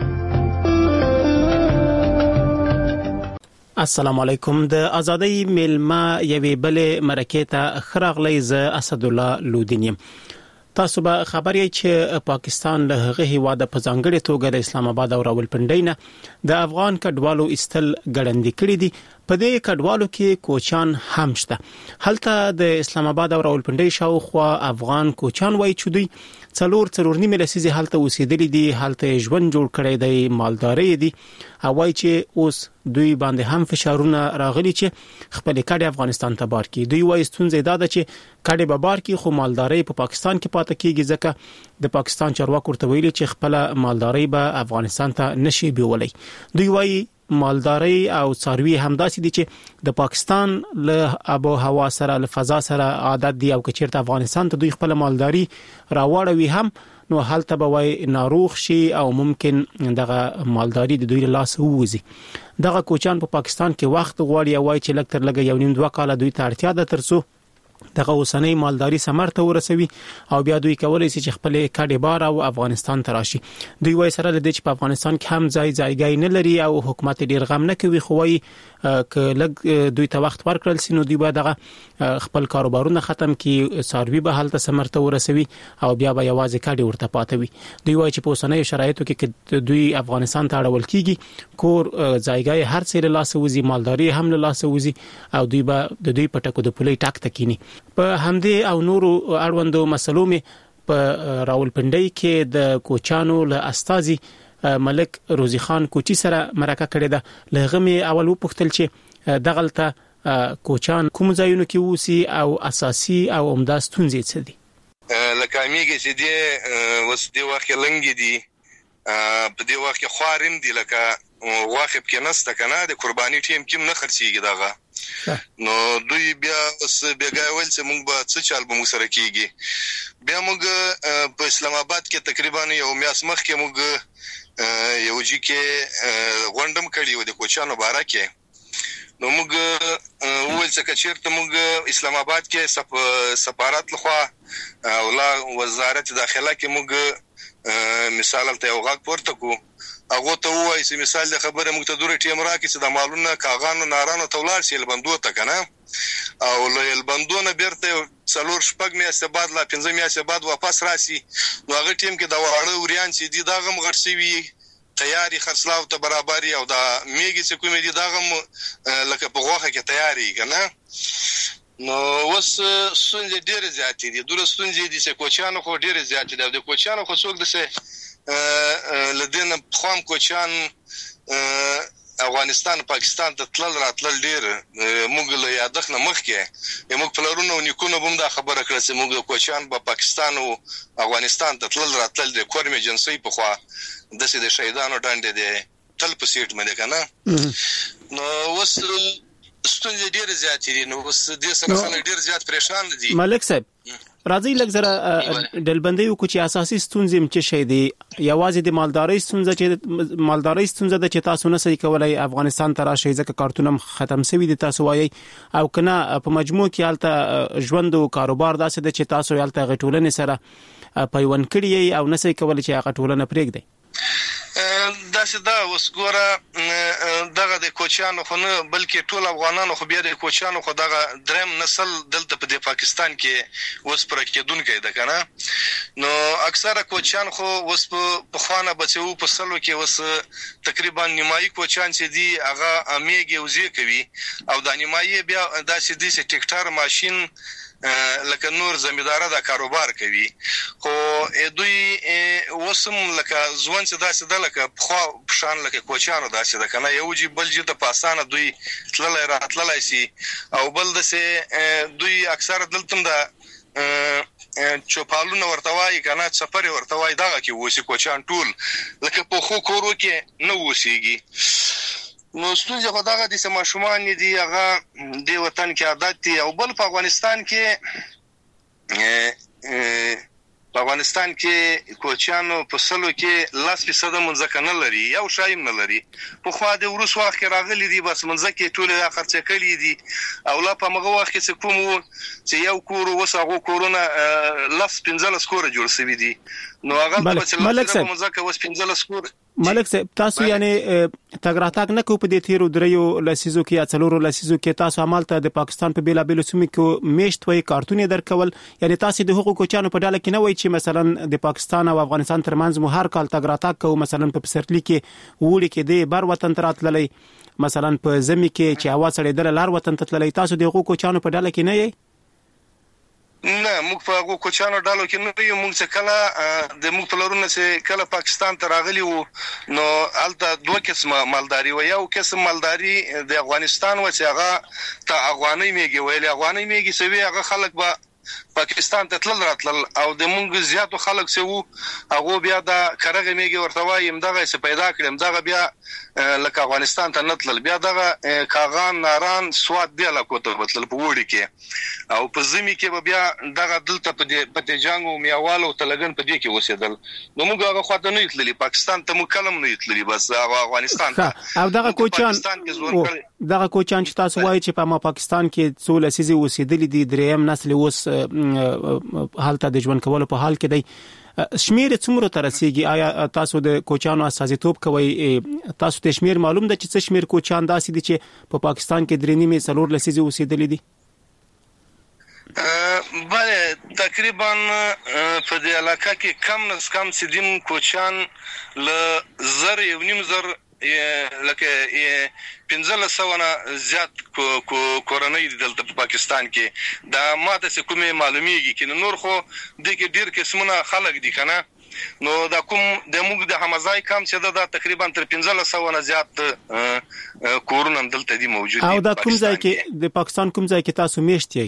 السلام علیکم. د آزادی ملما یوې بلې مرکې ته خراغلی ز اسد الله لودینیم. تاسو به خبر یې چې پاکستان له هغه هیواده په ځانګړي توګه د اسلام آباد او راولپنډۍ نه د افغان کډوالو استل ګړندې کړې دي. په دې کډوالو کې کوچان هم شته. هلته د اسلام آباد او راولپنډۍ شاوخوا افغان کوچان وای چې دوی څلور نیمه لسیزه هلته اوسېدلې دي، هلته ژوند جوړ کړی دی، مالداري دي، او وای چې اوس دوی باندې هم فشارونه راغلي چې خپل کډي افغانستان ته بار کی. دوی وای ستونزې دا ده چې کډي به بار کی خو مالداري په پاکستان کې پاتې کیږي، ځکه د پاکستان چارواکو ورته ویلي چې خپل مالداري به افغانستان ته نشي بیولای. دوی وای مالداري او څاروي همداسې دي چې د پاکستان له آب او هوا سره له فضا سره عادت دي، او کچیرته افغانستان ته دوی خپل مالداري راوړوي هم نو هلته به وای ناروغ شي او ممکن دغه مالداري د دوی له لاس ووځي. دغه کوچان په پاکستان کې وخت غواړي، وای چې لکتر لګ یو نیم 2 کال دوی ته اړتیا ده ترڅو دغه اوسنۍ مالداري ثمر ته ورسوي او بیا دوی کولای شي چې خپل کډي بار او افغانستان ته راشي. دوی وای سره د دې چې په افغانستان کې هم ځایګای نه لري او حکومت ډیر غم نه کوي، خو وای ک لګ دوی ته وخت ورکړل سي نو دوی به دغه خپل کاروبارونه ختم کی، ساروي به حالت ثمر ته ورسوي او بیا به یوازې کډي ورته پاتوي. دوی وای چې په اوسنۍ شرایطو کې دوی افغانستان ته اړول کیږي، کور ځایګای هر څه له لاس وځي، مالداري هم له لاس وځي او دوی به د دوی پټکو د پولې ټاک تکینی. په همدې او نورو اړوندو مسلو می په راولپنډۍ کې د کوچانو له استازي ملک روزي خان کوچی سره مرکه کړې ده. لغه می اول وپوښتل چې دغلته کوچان کوم ځایونو کې وسی او اساسي او عمده ستونزې څه دي؟ لکه میګه چې دی وس دی واخه لنګ دي په دې وخت کې خوارم دي لکه واخه کې نسته کنه د قرباني ټیم کې نه خرڅيږي داغه نو دوی بیا بیګاول چې موږ به څه چل به موږ سره کیږي. بیا موږ په اسلام آباد کې تقریبا یو میاس مخ کې موږ یو جی کې غونډم کړی و د کوچانو باره کې نو موږ ول څه چیرته موږ اسلام آباد کې سفارت لخوا او لا وزارت داخله کې موږ مثال ته یو غاک پورته کو هغه ته وایي چې مثال د خبره موږ ته دوره ټیم راکې چې د مالونه کاغانو نارانو تولار شي البندو ته کنه او له البندونه بیرته څلور شپږ میاشتې بعد لا 15 میاشتې بعد واپس راشي نو هغه ټیم کې د وړاندې وريان چې دي داغه مغرسي وي تیاری خرڅلاو ته برابرۍ او دا میګي چې کومې دي داغه لکه په غوخه کې تیاری کنه نو وس ستونزې ډېرې زیاتې دي. دوه ستونزې دي چې کوچانو خو ډېرې زیاتې دي. د کوچانو خو څوک د لدین خام کوچان افغانستان پاکستان ته تلل راتلل ډېر موږ له یادخنه مخ کې موږ پلرونو نیکونو هم دا خبره کړه چې موږ کوچان په پاکستان او افغانستان ته تلل راتلل د کورمه جنسي په خوا د سید شهیدانو ډانډې دي تل په سیټ مده کنه نو وس ستونزې ډېر زیات دي. نو وس دې سره خلک ډېر زیات پریشان دي. ملک صاحب راځي لږ زره ډلبندي وکړو چې اساسي ستونزې م چې شي دي یوازې د مالدارۍ ستونزه د چې تاسو نه صحیح کولای افغانستان ته راشي ځکه کارتونه ختم شوی دي تاسو وایي او کنه په مجموع کې حالت ژوند او کاروبار داسې د چې تاسو حالت غټولنې سره پیوند کړی او نه صحیح کولای چې هغه ټولنه پرېږدي. داسې دا وسګوره دغه د کوچانو خو نه بلکې ټول افغانانو خو بیا د کوچانو خو دغه دریم نسل دلته په پاکستان کې وس پر کېدونکې ده کنه نو اکثره کوچان خو وس په خوانه بچو په سلو کې وس تقریبا نیمایي کوچان چې دي هغه امیګي وزي کوي او د نیمایي بیا داسې دي چې ټریکټر ماشين لکه نور زمیندار دا کاروبار کوي خو دوی وسم لکه ځوان چې داسې د لکه خو شان لکه کوچانو داسې د کنه یو جی بل جی د پاسانه دوی تللای راتللای شي او بل دسه دوی اکثر دلته د چوپالونه ورتوای کنه سفر ورتوای دغه کې وسی کوچان ټول لکه په خو کورو کې نه وسیږي. نو ستونزه خو دغه د سماشومان دي هغه د وطن کې عادت دي او بل په افغانستان کوچانو په سلو کې 10% منځ نه لري یو شایم نه لري په خوا د ورس وخت کې راغلي دي بس منځ کې ټول خرڅ کړي دي او لا په مغه وخت کې کوم چې یو کور وسغه کورونه 15 کور جوړ شوی دي نو هغه په منځ کې وس 15 کور. ملک صاحب تاسو یعنی تګراتاک نه کو په دې تیرو دریو لسیزو کې یا څلورو لسیزو کې تاسو عمل ته د پاکستان په بیلابیلو سیمو کې میشت وای کارتونه درکول یعنی تاسو د حقوقو چانو په ډاله کې نه وای چې مثلا د پاکستان او افغانستان ترمنځ مو هر کال تګراتاک کو مثلا په پسرلی کې وړي کې د بر وطن تراتللی مثلا په زمي کې چې اواز سره د لار وطن تتللی تاسو د حقوقو چانو په ډاله کې نه یې نه موږ په هغه کوچانو ډالو کې نه یو موږ څه کله د موږ پلرونه چې کله پاکستان ته راغلي وو نو الته دوه قسمه مالداري و یو قسم مالداري د افغانستان و چې هغه ته افغاني میږي ویل افغاني میږي سوي هغه خلک به پاکستان ته تلل راتلل او د مونږ زیاتو خلک سه وو هغه بیا د کرغه میږي ورته وایم دغه څه پیدا کړم دغه بیا لکه افغانستان ته نتلل بیا دغه کاغان ناران سواد دی لا کوته بتل په وړي کې او په زمي کې بیا دغه دلته په تجانګو میوالو تلګن په دې کې وسیدل نو موږ هغه خواته نه تللی پاکستان ته مو کلم نه تللی بس افغانستان ته او دغه کوچان چې تاسو وایي چې په پاکستان کې څو لسیزې وسیدلې دي دریم نسل اوس حالت د ژوند کولو په حال کې دی شمیر څومره ترسيږي آیا تاسو د کوچانو استازیتوب کوي تاسو ته شمیر معلوم ده چې څه شمیر کوچان داسې دي چې په پاکستان کې درې نیمه څلور لسیزې وسیدلې دي بله تقریبا په دې علاقه کې کم نه کم سیدیم کوچان ل زر یو نیم زر لکه 1500 نه زیات کورنۍ دلته په پاکستان کې دا ماته څه کومه معلومیږي چې نور خو د کې ډیر قسمونه خلک دي کنه نو دا کوم د موږ د حمزای کام چې دا تقریبا تر 1500 نه زیات کورونه دلته دي موجود دي. او دا کوم ځای کې د پاکستان کوم ځای کې تاسو میشتي؟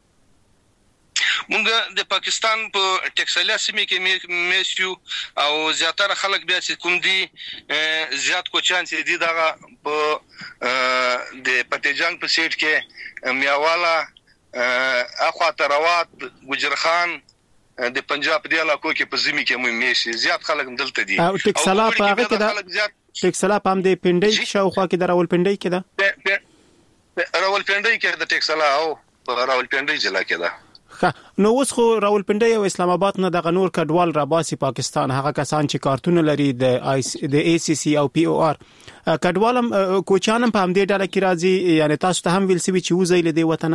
موږ د پاکستان په ټکسالیا سیمه کې میشو او زیاتره خلک بیا چې کوم دي زیات کوچان چې دي دا په د پټیجان په سیټ کې میاوالا اخوا تروات ګجرخان د پنجاب دی علاقو کې په زمي کې میشي زیات خلک دلته دي. او ټکسلا په هغه کې دا ټکسلا په هم د پنډي شاوخوا کې د راولپنډي کې دا راولپنډي کې د ټکسلا او په راولپنډي ضلع کې دا. نو اوس خو راولپنډي او اسلام آباد نه د غنور کډوال راباسي پاکستان هغه کسان چې کارتونه لري د ای سی سی او پی او آر کډوالم کوچانم په همدې ډله کې راځي یعنی تاسو ته هم ویل سوي چې وځي له دې وطن؟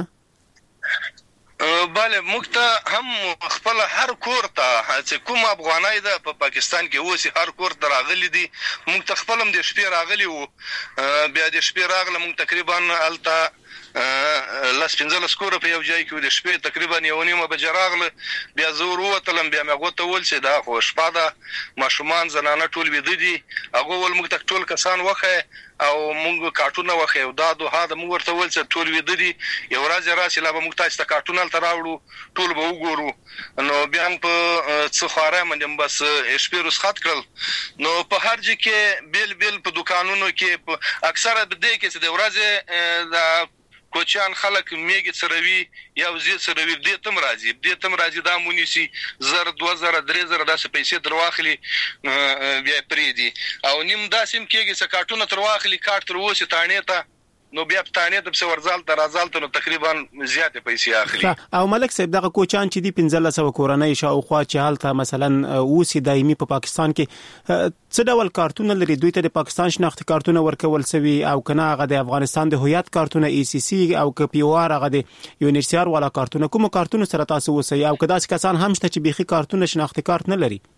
بله موږ ته هم خپل هر کور ته چې کوم افغانای ده په پاکستان کې اوسې هر کور ته راغلي دي. موږ ته خپل هم د شپې راغلي وو بیا د شپې راغله موږ تقریبا الته لاس 15 کور په یو ځای کې د شپې تقریبا یو نیمه بجې راغله بیا زور وتلم بیا مې غوته ول چې دا خو شپه ده ماشومان زنانه ټول ویده دي هغه ول موږ ټول کسان وخه او موږ کارټونه وخه او دا دوه د موږ ورته ول چې ټول ویده دي یو ورځ راشي لا به موږ تاسو ته کارټونه تر راوړو ټول به وګورو نو بیا په څه خاره باندې بس شپې رسخت کړل نو په هر ځای کې بیل په دکانونو کې اکثره د دې کې چې د ورځې د کوچان خلک میګ سروي یا وزې سروي دې تم راځي دا مونیسي 1000 2000 3000 داسې پیسې درواخلي بیا پرې دي او نیم داسم کېږي چې کارټونه ترواخلي کارت تر وسه تانې ته نو بیا پټانې د څورزال تر ازال ته تقریبا زیاتې پیسې اخلي. او ملک صاحب دغه کوچان چې دی 1500 کورنۍ شاوخوا چې حالت مثلا اوسې دایمي په پاکستان کې څه ډول کارتونه لري دوی ته د پاکستان شناختی کارتونه ورکول سوي او کنه هغه د افغانستان د هویت کارتونه ای سی سی او ک پی او آر هغه د یونیسیار والا کارتونه کوم کارتونه سره تاسو وسی او کداس کسان هم شته چې بيخي کارتونه شناختی کارت نه لري؟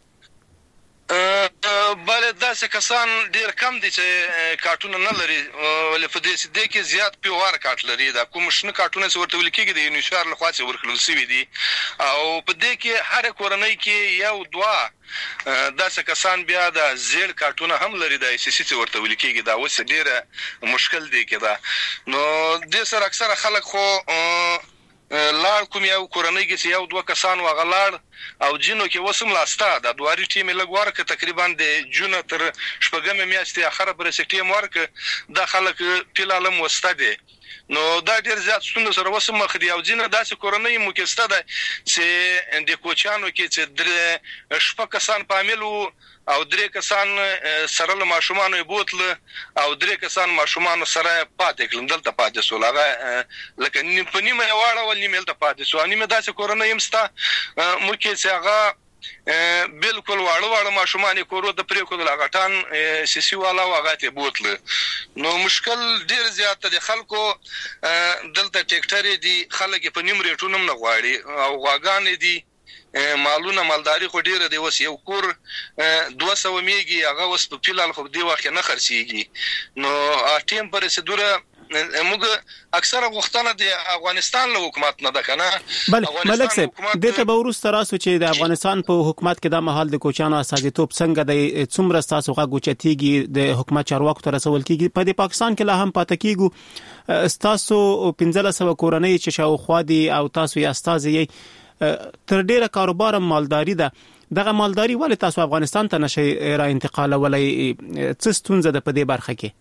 بله داسې کسان ډیر کم دي چې کارتونه نه لري ولې په دې سده کې زیات پی او آر کارت لري دا کوم شنه کارتونه چې ورته ولیکيږي د یونیسیار لخوا چې ورکړل شوی دي او په دې کې هر کورنۍ کې یو دوا داسې کسان بیا د زیړ کارتونه هم لري د ای سی سی چې ورته ولیکيږي دا وسه ډیره مشکل دی کېدا نو د سر اکثره خلک خو لار کوم یو کورنۍ کې یو دوه کسان وغلاړ او جنو کې وسم لاستا د دواري ټیم لګور ک تقریبا د جون تر شپږم میاشتې اخره پر سټیم ورک د خلک پیلالم وستاده نو دا ډیر زیات ستونزه سره وسم مخ دی او جنه داسې کورنۍ مکسته ده چې د کوچانو کې چې شپږ کسان پامل او درې کسان سره له ماشومان بوتل او درې کسان ماشومان سره پاتې کړل دلته پاتې سول هغه لکه په نیمه واړه ول نیمه دلته پاتې سو نیمه داسې کورنۍ همستا مو کې چې هغه بالکل واړه ماشومان کورو د پریکو د لغټان سیسی والا واغاته بوتل نو مشکل ډیر زیات د خلکو دلته ټیکټری دي خلک په نیم ریټونم نه غواړي او غاګان دي مالونه مالداري خو ډیره دی وس یو کور 200 میږي هغه وس په فلال خو دی واخه نه خرسيږي نو ټیم پر سدوره موږ اکثره وختونه د افغانستان له حکومت نه ده کنه بل ملک صاحب د ته به ورسته راسو چې د افغانستان په حکومت کې د محل د کوچانو اساسیتوب څنګه د څومره تاسو غو چتیږي د حکومت چارواکو تر رسول کیږي په پاکستان کې لا هم پاتې کیږي تاسو 1500 کورنۍ چې شاوخوا دي او تاسو یې استازي تر ډیره کاروبار مالداري ده دغه مالداري ولې تاسو افغانستان ته نشي را انتقال ولې څه ستونزه ده په دې برخه کې؟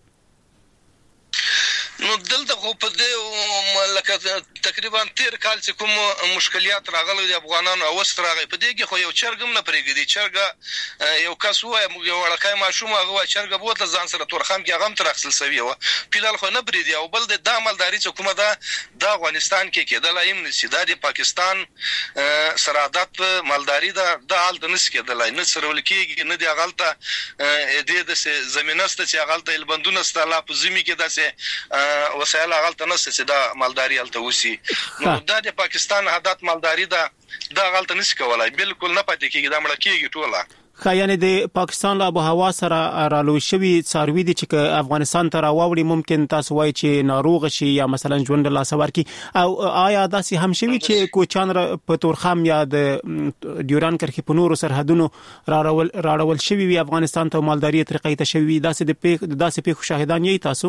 نو دلته خو په دې لکه تقریبا 13 کال چې کوم مشکلات راغلي د افغانانو او ستراغي په دې کې خو یو چرګم نه پرېږدي چرګه یو کس وای موږ یو ورکای ماشوم هغه چرګه بوته ځان سره تورخم کې هغه تر اخصل سوي و پیلال خو نه پرېږدي او بل د مالداري چې کومه ده د افغانستان کې کېدل ایم نشي د پاکستان سرادت مالداري د حالت نس کېدل نه سره ولکېږي نه دی غلطه د زمينسته چې غلطه البندونه ست لا په زمي کې داسه وسایل غلطه نس چې دا مالداري الته وسی نو د پاکستان عادت مالداري دا غلطه نس کولای بالکل نه پاتې کېږي دا مړ کېږي ټوله یعنی د پاکستان له آبهوا سره رالو شوی څاروي دي چې افغانستان ته راوړي ممکن تاسو وایي چې ناروغ شي یا مثلا ژوند لا سوار کی او آیا داسې هم شوی چې کوچان په تورخم یا د ډیوران کرښې په نورو سرحدونو راړول شوی وي افغانستان ته مالداري طریقې ته شوی داسې په شاهدان یې تاسو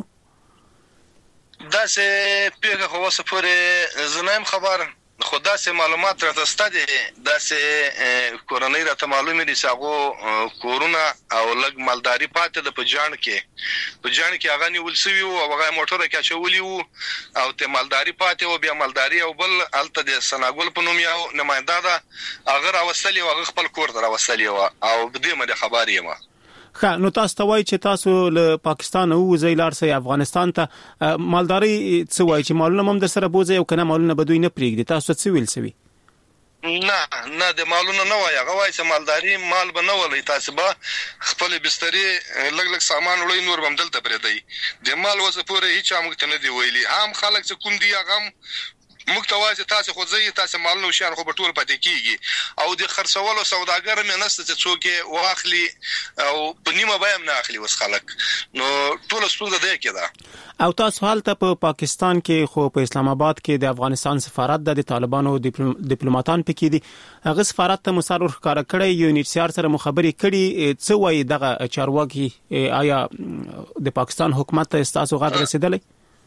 داسې پیغه خو وسه پورې زنایم خبر خدا سه معلومات راته ستدي داسې کورنۍ راته معلومه دي چې کورونا او لګ مالداري پاتې د پجان کې هغه نیول سوی او هغه موټر کې چولي او ته مالداري پاتې او بیا مالداري او بل الته د سناګل په نوم یو نماینده ده هغه راوستلی او هغه خپل کور ته راوستلی او بده مده خبرې ما نو تاسو ته وایي چې تاسو له پاکستان او زیلار سي افغانستان ته مالداري څه وایي چې مالونه هم در سره بوزي او کنه مالونه بدوي نه پریږدي تاسو څه ویل سوي نه د مالونه نه وایي هغه وایي چې مالداري مال به نه ولې تاسو به خپل بستري لګ سامان وړي نور بم دلته پرې دی د مال وسه پورې هیڅ موږ ته نه دی ویلي هم خلک چې کوم دی هغه مکتوازه تاسو خو زی تاسو مالونه شان خو په ټول پاتې کیږي او د خرڅولو سوداګر مې نسته چې څوک واخلي او په نیمه بایم نه اخلي وس خلک نو ټول ستونزه ده کېده او تاسو حالت په پاکستان کې خو په اسلام آباد کې د افغانستان سفارت د طالبانو ډیپلوماټان پکې دي هغه سفارت ته مسار ورکړه کړی یو نیټسیار سره مخابري کړي څه وایي دغه چارواکي آیا د پاکستان حکومت ته تاسو غږ رسیدلی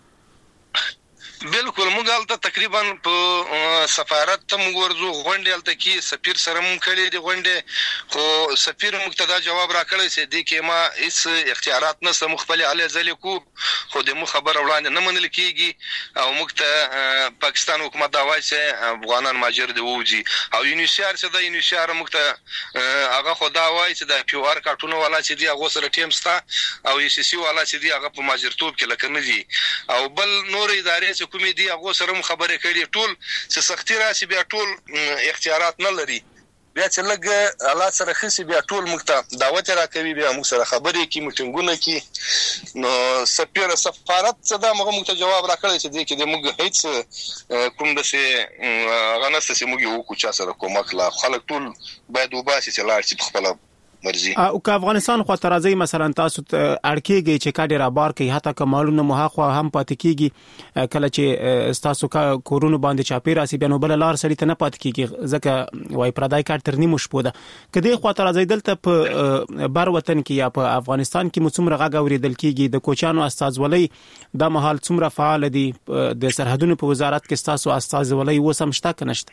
بالکل موږ الته تقریبا په سفارت ته موږ ورزو غونډه الته کې سفیر سره مونږ کړي دي غونډه خو سفیر مقتدا جواب راکړی چې د کې ما هیڅ اختیارات نه مخبل علی ذلیکو خو د مو خبر وړاندې نه منل کیږي او موږ ته پاکستان حکومت دا وایي چې افغانان ماجر دی وځي او یونیسیار چې د یونیسیار موږ ته هغه خدا وایي چې د پیو آر کارتونو والا چې دی هغه سره ټیم ستا او ای سی سی والا چې دی هغه په ماجرتوب کې لکه نه دي او بل نور ادارې کومې دي هغه سره خبرې کړي ټول چې سختي راشي بیا ټول اختیارات نه لري بیا چې لګ الله سره خسي بیا ټول مخته دعوت راکوي بیا موږ سره خبرې کی میټینګونه کی نو سفیر سفارت صدا موږ ته جواب راکړی چې دې کې د موږ هیڅ کوم دسه غنسه چې موږ وکړو چې سره کومک لا خلک ټول باید وباسي چې لاړ شي خپل مرزي او که افغانستان خو ترازی مثلا تاسو اړکیږي چې کاډي را بار کوي حتی کمالونه مخه هم پاتې کیږي کله چې تاسو کا کورونو باندې چاپی راسي بیا نو بل لار سړی ته نه پاتې کیږي ځکه وای پردای کار تر نیمه شپه ده کدی خو ترازی دلته په بر وطن کې یا په افغانستان کې څومره غږ اوریدل کیږي د کوچانو استازولۍ د محل څومره فعال دي د سرحدونو په وزارت کې تاسو استازولۍ وسم شته کنهشته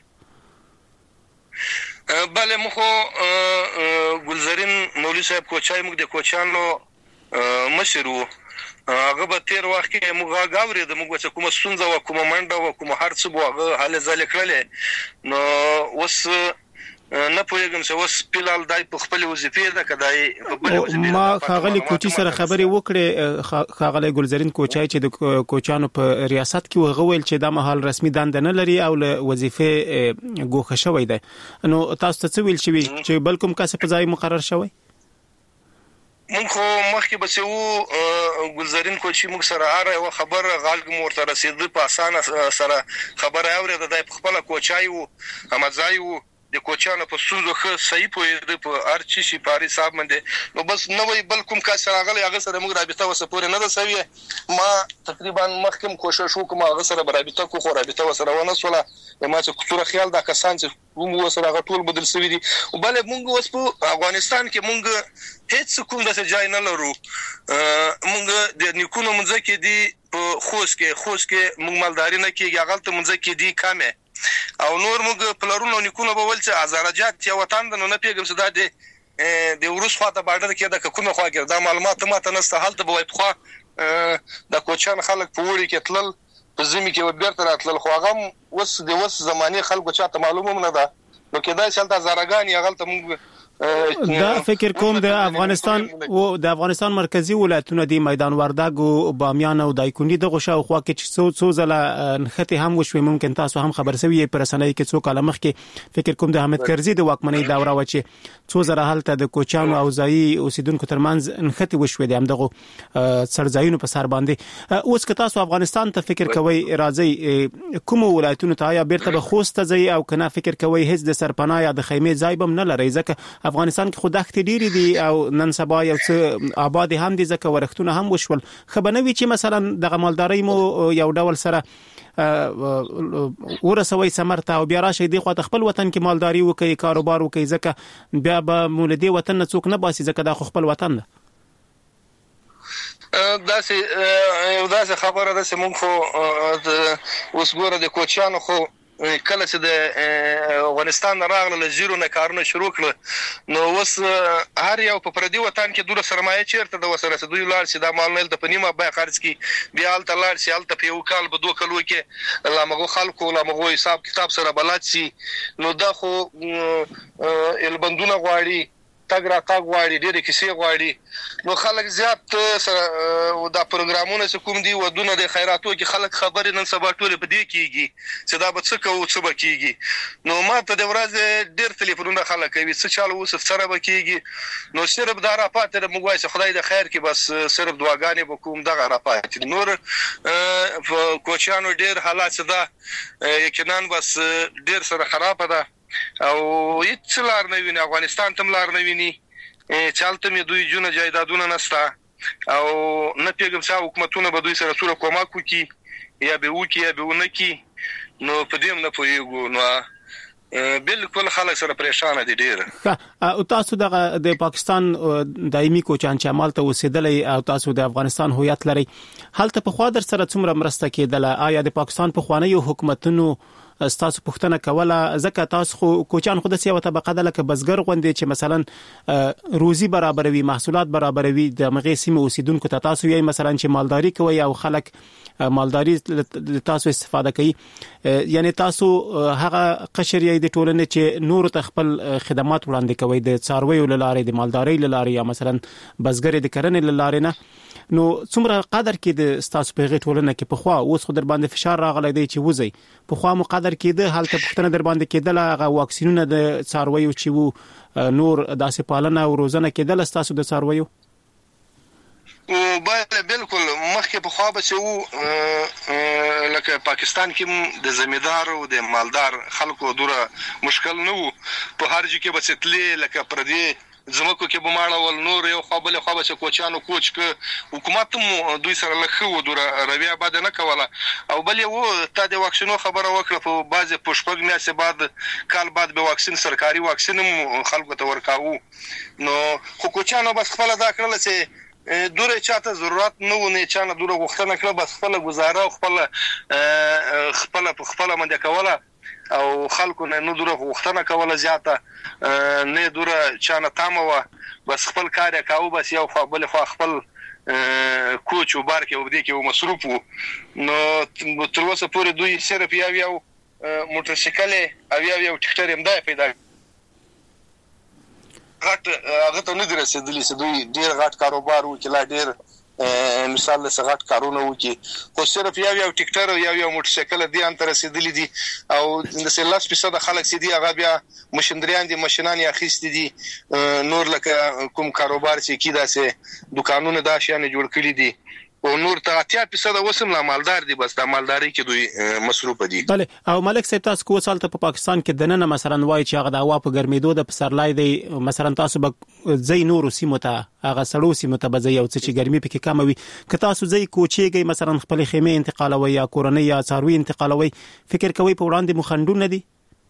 بله مخو ګلزرین مولوی صاحب کوچای موږ د کوچانو مشرو هغه به تیر وخت کې موږ غاوري د موږ څخه کومه سنځه او کومه منډه او کومه هرڅ بو هغه حل زل کړل نو وس نه پوهیږم چې اوس پلال دای په خپل وظیفه ده کدای په خپل وظیفه ما خاغلی کوچی سره خبرې وکړې خاغلی ګلزرین کوچای چې د کوچانو په ریاست کې وغویل چې د محل رسمي دند نه لري او له وظیفه ګوښه شوی دی نو تاسو ته څه ویل شوی چې بل کوم کس په ځای مقرر شوی مونږ خو مخکې به څو ګلزرین کوچی موږ سره هر خبر غالګ مورته رسیدل په اسانه سره خبره اورید د خپل کوچای او امځای د کوچانو په سوزو خه صحیح پوهې په ارچی شي پاري صاحب باندې نو بس نوې بل کوم کا سره غلي هغه سره موږ رابطه وسپورې نه ده سوي ما تقریبا مخکم کوشش وکم هغه سره رابطه کو خو رابطه وسره ونه سوله ما چې کتوره خیال دا کسان چې موږ سره غټول بدل سوي دي او بل موږ اوس په افغانستان کې موږ هیڅ کوم د ځای نه لرو موږ د نیکونو منځ کې دي په خوش کې موږ مالداري نه کیږي هغه ته منځ کې دي کمه او نور موږ پلرونو نیکونو به ول چې ازارجات یا وطن د نه پیګم صدا د ورس خواته بارډر کې د کومه خوا کې دا معلومات ماته نسته حالت به وای خو د کوچان خلک په وړي کې تلل په زمي کې وبرته راتلل خو هغه وس زماني خلکو چاته معلومه نه ده نو کېدای شي د زارګان یا غلطه موږ دا فکر کوم د افغانستان مرکزی ولایتونه دی میدان وردګ او بامیان او دایکندي د غوښه خو کې څو ځله نخته هم وشوي ممکن تاسو هم خبر سوي پر رسنۍ کې څو کاله مخکې فکر کوم د احمد کرزي د واکمنۍ دوره و چې څو ځله حالت د کوچانو او ځای اوسیدونکو ترمنځ نخته وشوي د همدغه سرځایونو په سر باندې اوس که تاسو افغانستان ته فکر کوئ راځي کوم ولایتونو ته یا بیرته به خوسته ځي او کنه فکر کوئ هیڅ د سرپناه یا د خیمه ځای بم نه لري ځکه افغانستان کې خودخت ډیری دي او نن سبا یو څه آباد هم دي ځکه ورښتونه هم وشول خبرنوي چې مثلا د مالداري مو یو ډول سره ورسوي سمرته او بیا راشي دی خو خپل وطن کې مالداري وکي کاروبار وکي ځکه بیا به مولدي وطن نه څوک نه باسي ځکه دا خپل وطن ده داسې خبره ده چې موږ خو اوس ګوره د کوچیانو خو کله چې د افغانستان راغله له زیرو نه کارونه شروع کړل نو اوس هر یو په پردي وطن کې دوره سرمایه چیرته د وسره چې دوی لاړ شي دا مال نه د پنیمه به خرج کی بیا هلته لاړ شي هلته په یو کال به 2 کلو کې لامغو خلکو لامغو حساب کتاب سره بلد شي نو دا خو البندونه غواړي تاګ را تاګ غواړي ډېر کیسې غواړي نو خلک زیات سره دا پروګرامونه چې کوم دي ودونه د خیراتو کې خلک خبرې نن سبا ټول په دې کېږي چې دا به څه کوو څه به کېږي نو ما ته د ورځې ډېر ټلیفونونه خلک کوي څه چالو اوس سره به کېږي نو صرف دا را پاتې موږ وایو خدای د خیر کې بس صرف دعاګانې به کوم دغه را پاتې نور کوچیانو ډېر حالات دا یقینا بس ډېر سره خراب ده او هیڅ لار نه ویني افغانستان تم لار نه ویني چالت می دوی جون جایدادونه نستا او نه پیګم چې حکومتونه به دوی سره سره کومک وکي یا به وکي یا به ونکي نو په دې نه پوهیږو نو بالکل خلک سره پریشان دي ډیر او تاسو د پاکستان دایمي کوچان چې عمل ته وسیدلې او تاسو د افغانستان هویت لري هلته په خوا در سره څومره مرسته کېدله آیا د پاکستان په خوانی حکومتونو تاسو پوښتنه کوله ځکه تاسو خو کوچان خود سیاوه طبقه ده لکه بزګر غوندې چې مثلا روزي برابروي محصولات برابروي د مغې سیمه اوسیدونکو ته تاسو یې مثلا چې مالداري کوي او خلک مالداري تاسو استفاده کوي یعنی تاسو هغه قشر یې د ټولنې چې نور ته خپل خدمات وړاندې کوي د څارویو لارې د مالداري لارې یا مثلا بزګر د کرنې لارې نه نو څومره قدر کې د تاسو په غټ ټولنه کې په خوا اوس خو در باندې فشار راغلی دی چې وځي په خوا مو قدر کې د حالت پښتنه در باندې کېدل هغه واکسینونه د څارویو چې وو نور داسې پالنه او روزنه کېدل تاسو د څارویو بالکل مخکې په خوا به چې لکه پاکستان کې د زمیندار او د مالدار خلکو دوره مشکل نه وو په هر ځای کې به ستلې لکه پردي زمکو کې بماړه ول نور یو خپل خو به کوچانو کوچ ک حکومت مو دوی سره لخوا دوره رویا بد نه کوله او بل یو ته د واکسینو خبره وکړه په بعضه پښپګ میاسه بعد کال بعد به واکسین سرکاري واکسین خلکو ته ورکاو نو خو کوچانو بس خپل دا کړل چې دوره چاته ضرورت نه ونه چانه دوره غوښتنه کړه بس خپل گزاره خپل منډه کوله او خلکو نه دوره غوښتنه کوله زیاته نه دوره چانه تامه بس خپل کار کاوه بس یو خپل خپل کوچ او بار کې وبدي کې مصروف نو تر اوسه پورې دوی صرف یو موټرسایکل او یو ټیکټر هم دا پیدا هغه ته نه درسېدلی چې دوی ډیر غټ کاروبار وکړي لا ډیر مثال له سغات کارونه وکي خو صرف یو ټیکټر او یو موټرسایکل دی ان تر رسیدلی دي او د 13% خلک سي دي هغه بیا مشندریان دي ماشينان یې اخیستي دي نور لکه کوم کاروبار چې کیدا سه دکانونه دا شیان جوړ کړی دي او نور ته 80% وسم لا مالدار دي بس د مالداري کې دوی مصروف دي بله او ملک صاحب تاسو کو سالته په پاکستان کې دنه مثلا وای چې هغه د هوا په ګرمېدو د پسرلای دی مثلا تاسو به زي نور سیمه ته هغه سړو سیمه ته به زي او چې ګرمي پکې کم وي که تاسو زي کوچيږي مثلا خپل خیمه انتقالوي یا کورنۍ یا څاروي انتقالوي فکر کوي په وړاندې مخندونه دي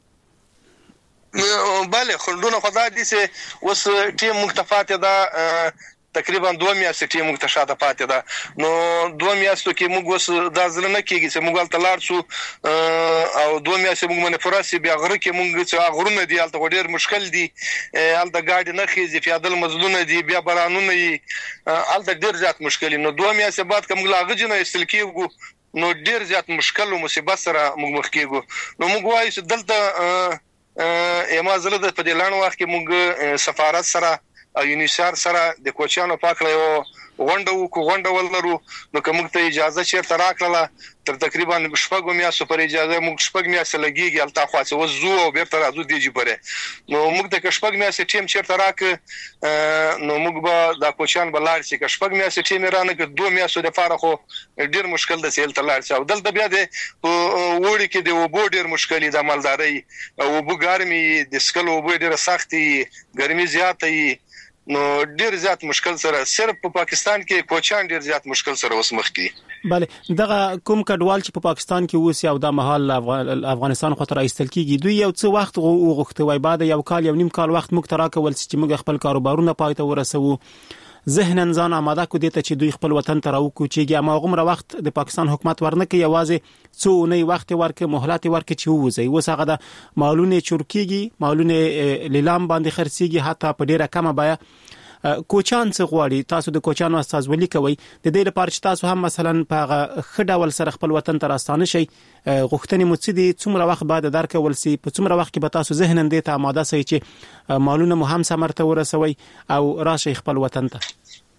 بله خلدونه خدای دې سه وس ټیم مختفات ده تقریبا 2 میاشتې ټیم موږ ته شاته پاتې ده نو 2 میاشتو کې موږ وس دا ځل نه کېږي چې موږ تل لاړ شو او 2 میاشتې موږ منه فراسي بیا غره کې موږ چې غرونه دي البته ډېر مشکل دي البته گاډي نه خېږي پیادل مزلونه دي بیا بارانونه دي البته ډېر زیات مشکل نو 2 میاشتې بعد کوم لاغجنه استل کېږي نو ډېر زیات مشکل او مصیبت سره موږ مخ کېږو نو موږ وایو چې دلته یما زله د په دلان وخت کې موږ سفارت سره او یونیسار سره د کوچانو پاکله یو غونډه ولرو نو کوم ته اجازه چیرته راکړه تر تقریبا شپږ میاشتو پر اجازه موږ شپږ میاشتې لګیږي الته خاصه وزو او بیرته راځو دیږي پره نو موږ ته شپږ میاشتې ټیم چیرته راک نو موږ به د کوچان بلار شي شپږ میاشتې ټیم رانه کې 2 میاشتو د فارغ ډیر مشکل د سیل تلار شي او دلته بیا د وړي کې د وبو ډیر مشکلې د مالداري او وبو ګرمي د سکل وبو ډیر سختي ګرمي زیاتې نو ډیر زیات مشکل سره صرف په پاکستان کې کوچان ډیر زیات مشکل سره وسمخ کی بله دغه کوم کډوال چې په پاکستان کې اوس یو د محل افغانستان خاطر ایستل کیږي دوی یو څه وخت غوښته وای بعد یو کال یو نیم کال وخت موږ تراکول چې موږ خپل کاروبارونه پای ته ورسوو ذهنن ځان آماده کو دي ته چې دوی خپل وطن ته راوکو چې ما غومره وخت د پاکستان حکومت ورنکه یوازې څو نه وخت ورکه مهلت ورکه چې وځي وسغه د مالونه چورکیږي مالونه لیلام باندې خرڅيږي حتی په ډیره کمه بیا کوچان څه غواړي تاسو د کوچانو استازولي کوي د دې لپاره چې تاسو هم مثلا په خډاول سره خپل وطن ته راستانه شي غوښتنې مو څه دي څومره وخت بعد درکول سي په څومره وخت کې به تاسو ذهنن دې ته آماده سي چې مالونه مو هم سمرته ورسوي او راشي خپل وطن ته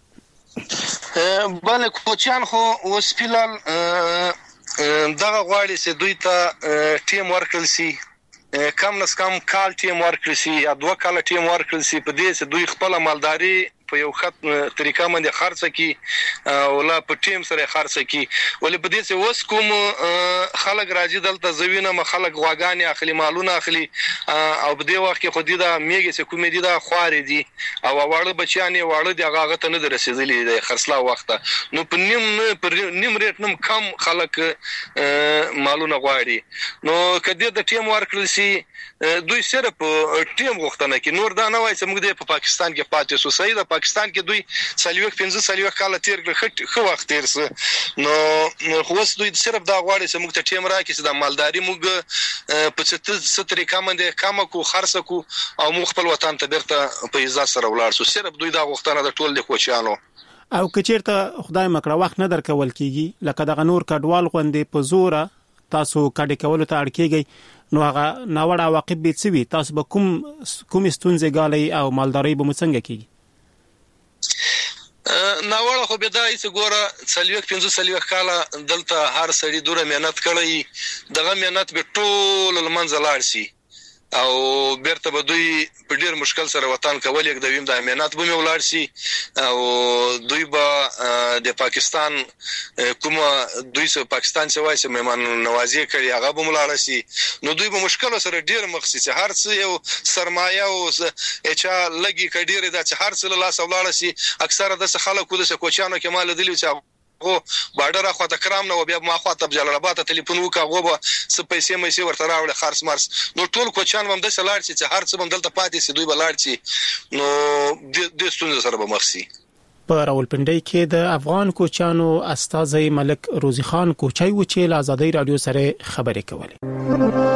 بله کوچان خو وسپیلال دغه غواړي چې دوی ته ټیم ورکړل سي کم نس کم کال ټیم ورکړل سي یا 2 کال ټیم ورکړل سي په دې چې دوی خپل مالداري په یو خط طریقه باندې خرڅ کی او لا په ټیم سره خرڅ کی ولې په دې چې وس کوم خلک راځي دلته زوینه م خلک غواګانی اخلي مالونه اخلي او په دې وخت کې خو دې دا میګه چې کومې دي دا خواري دي او واړه بچیانې واړه دی هغه ته نه رسیدلې د خرڅلا وخت نو په نیم ریټ نم کم خلک مالونه غواړي نو کدی د ټیم ورکړل سي دوی صرف ټیم غوښتنه کوي نور دا نه وایي چې موږ د پاکستان کې پاتې سو صحیح د پاکستان کې دوی سلیوک 15 کال تیر کړ خو وخت تیر نو خو دوی صرف دا غواړي چې موږ ته ټیم راکړي چې د مالداري موږ په څه طریقه باندې کم کو خرڅ کو او موږ خپل وطن ته بیرته په عزت سره ولاړ سو صرف دوی دا غوښتنه د ټول د کوچانو او کچیرته خدای مکړه وخت نه درکول کیږي لکه دغه نور کډوال غوندې په زوره تاسو کډې کول ته اړ کیږي نو هغه ناوړه عواقب به څه وي تاسو به کوم ستونزې غالي او مالداري به څنګه کیږي ناوړه خو به دای څه ګوره سلیوک 15 کاله دلته هر سړي دوره مهنت کړی دغه مهنت به ټول لمنځه لاړ شي او بیرته به دوی په ډیر مشکل سره وطن کول یک دویم د امنیت به ولاړ شي او دوی به د پاکستان کومه دوی سره پاکستان سوای سره مهمان نوازی کړي هغه به ولاړ شي نو دوی به مشکل سره ډیر مخصص هر څه یو سرمایه او اچا لګي کډیر د هر څه له سولاړ شي اکثره د خلکو د کوچانو کې مال دلی چې خو بارډر اخوا ته کرام نو بیا ما اخوا ته جلال آباد ته ټلیفون وکاغو به څه پیسې مې ورته راوړل خرڅ مرس نو ټول کوچان هم د سلاړ چې هر څه هم دلته پاتې سي دوی بلاړ شي نو د ستونزې سره به مخ سي په راولپنډي کې د افغان کوچانو استاذ ملک روزي خان کوچای و چې له آزادۍ رادیو سره خبرې کولې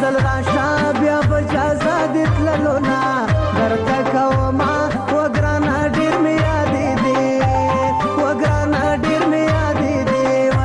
ځل راشه بیا بجازه دې تللو نه درته کومه وګرانه ډېر مې یادې دي وګرانه ډېر مې یادې دي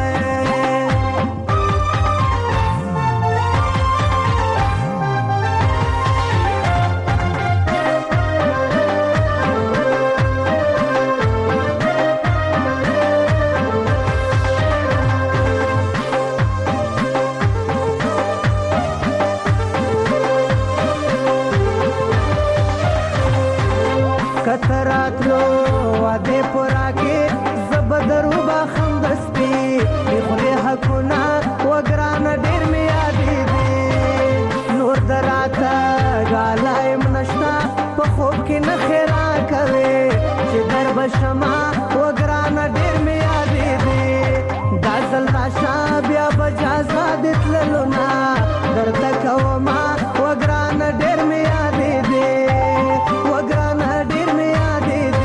کتراتلو واده پورا کې زبدرو با خمدستی خپل حقونه وګرانه ډېر مې یادې دي نور دراته غالایم نشتا په خوب کې نه خیرا کوي چې در بشما وګرانه ډېر مې یادې دي دا ځل راشه بیا بجازه دې تللو نه درته کومه وګرانه ډېر مې یادې دي وګرانه ډېر مې یادې دي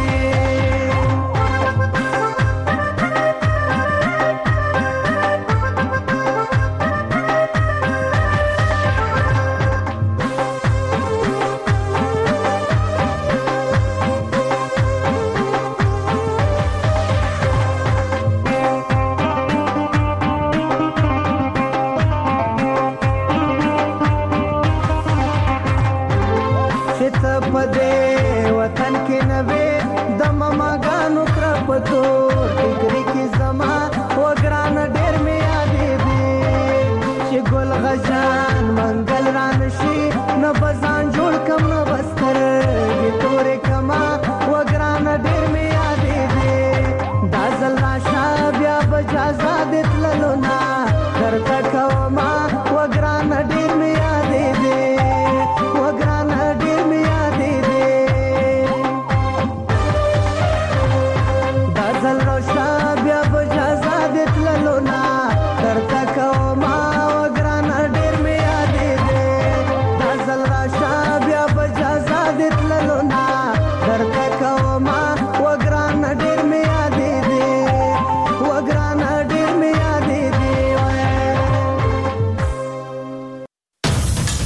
وطن کې نوې د ماګانو کرپتو ټیکري کې زما وګرانه ډېر مې یادې دي چې ګل غجان منګل رانشي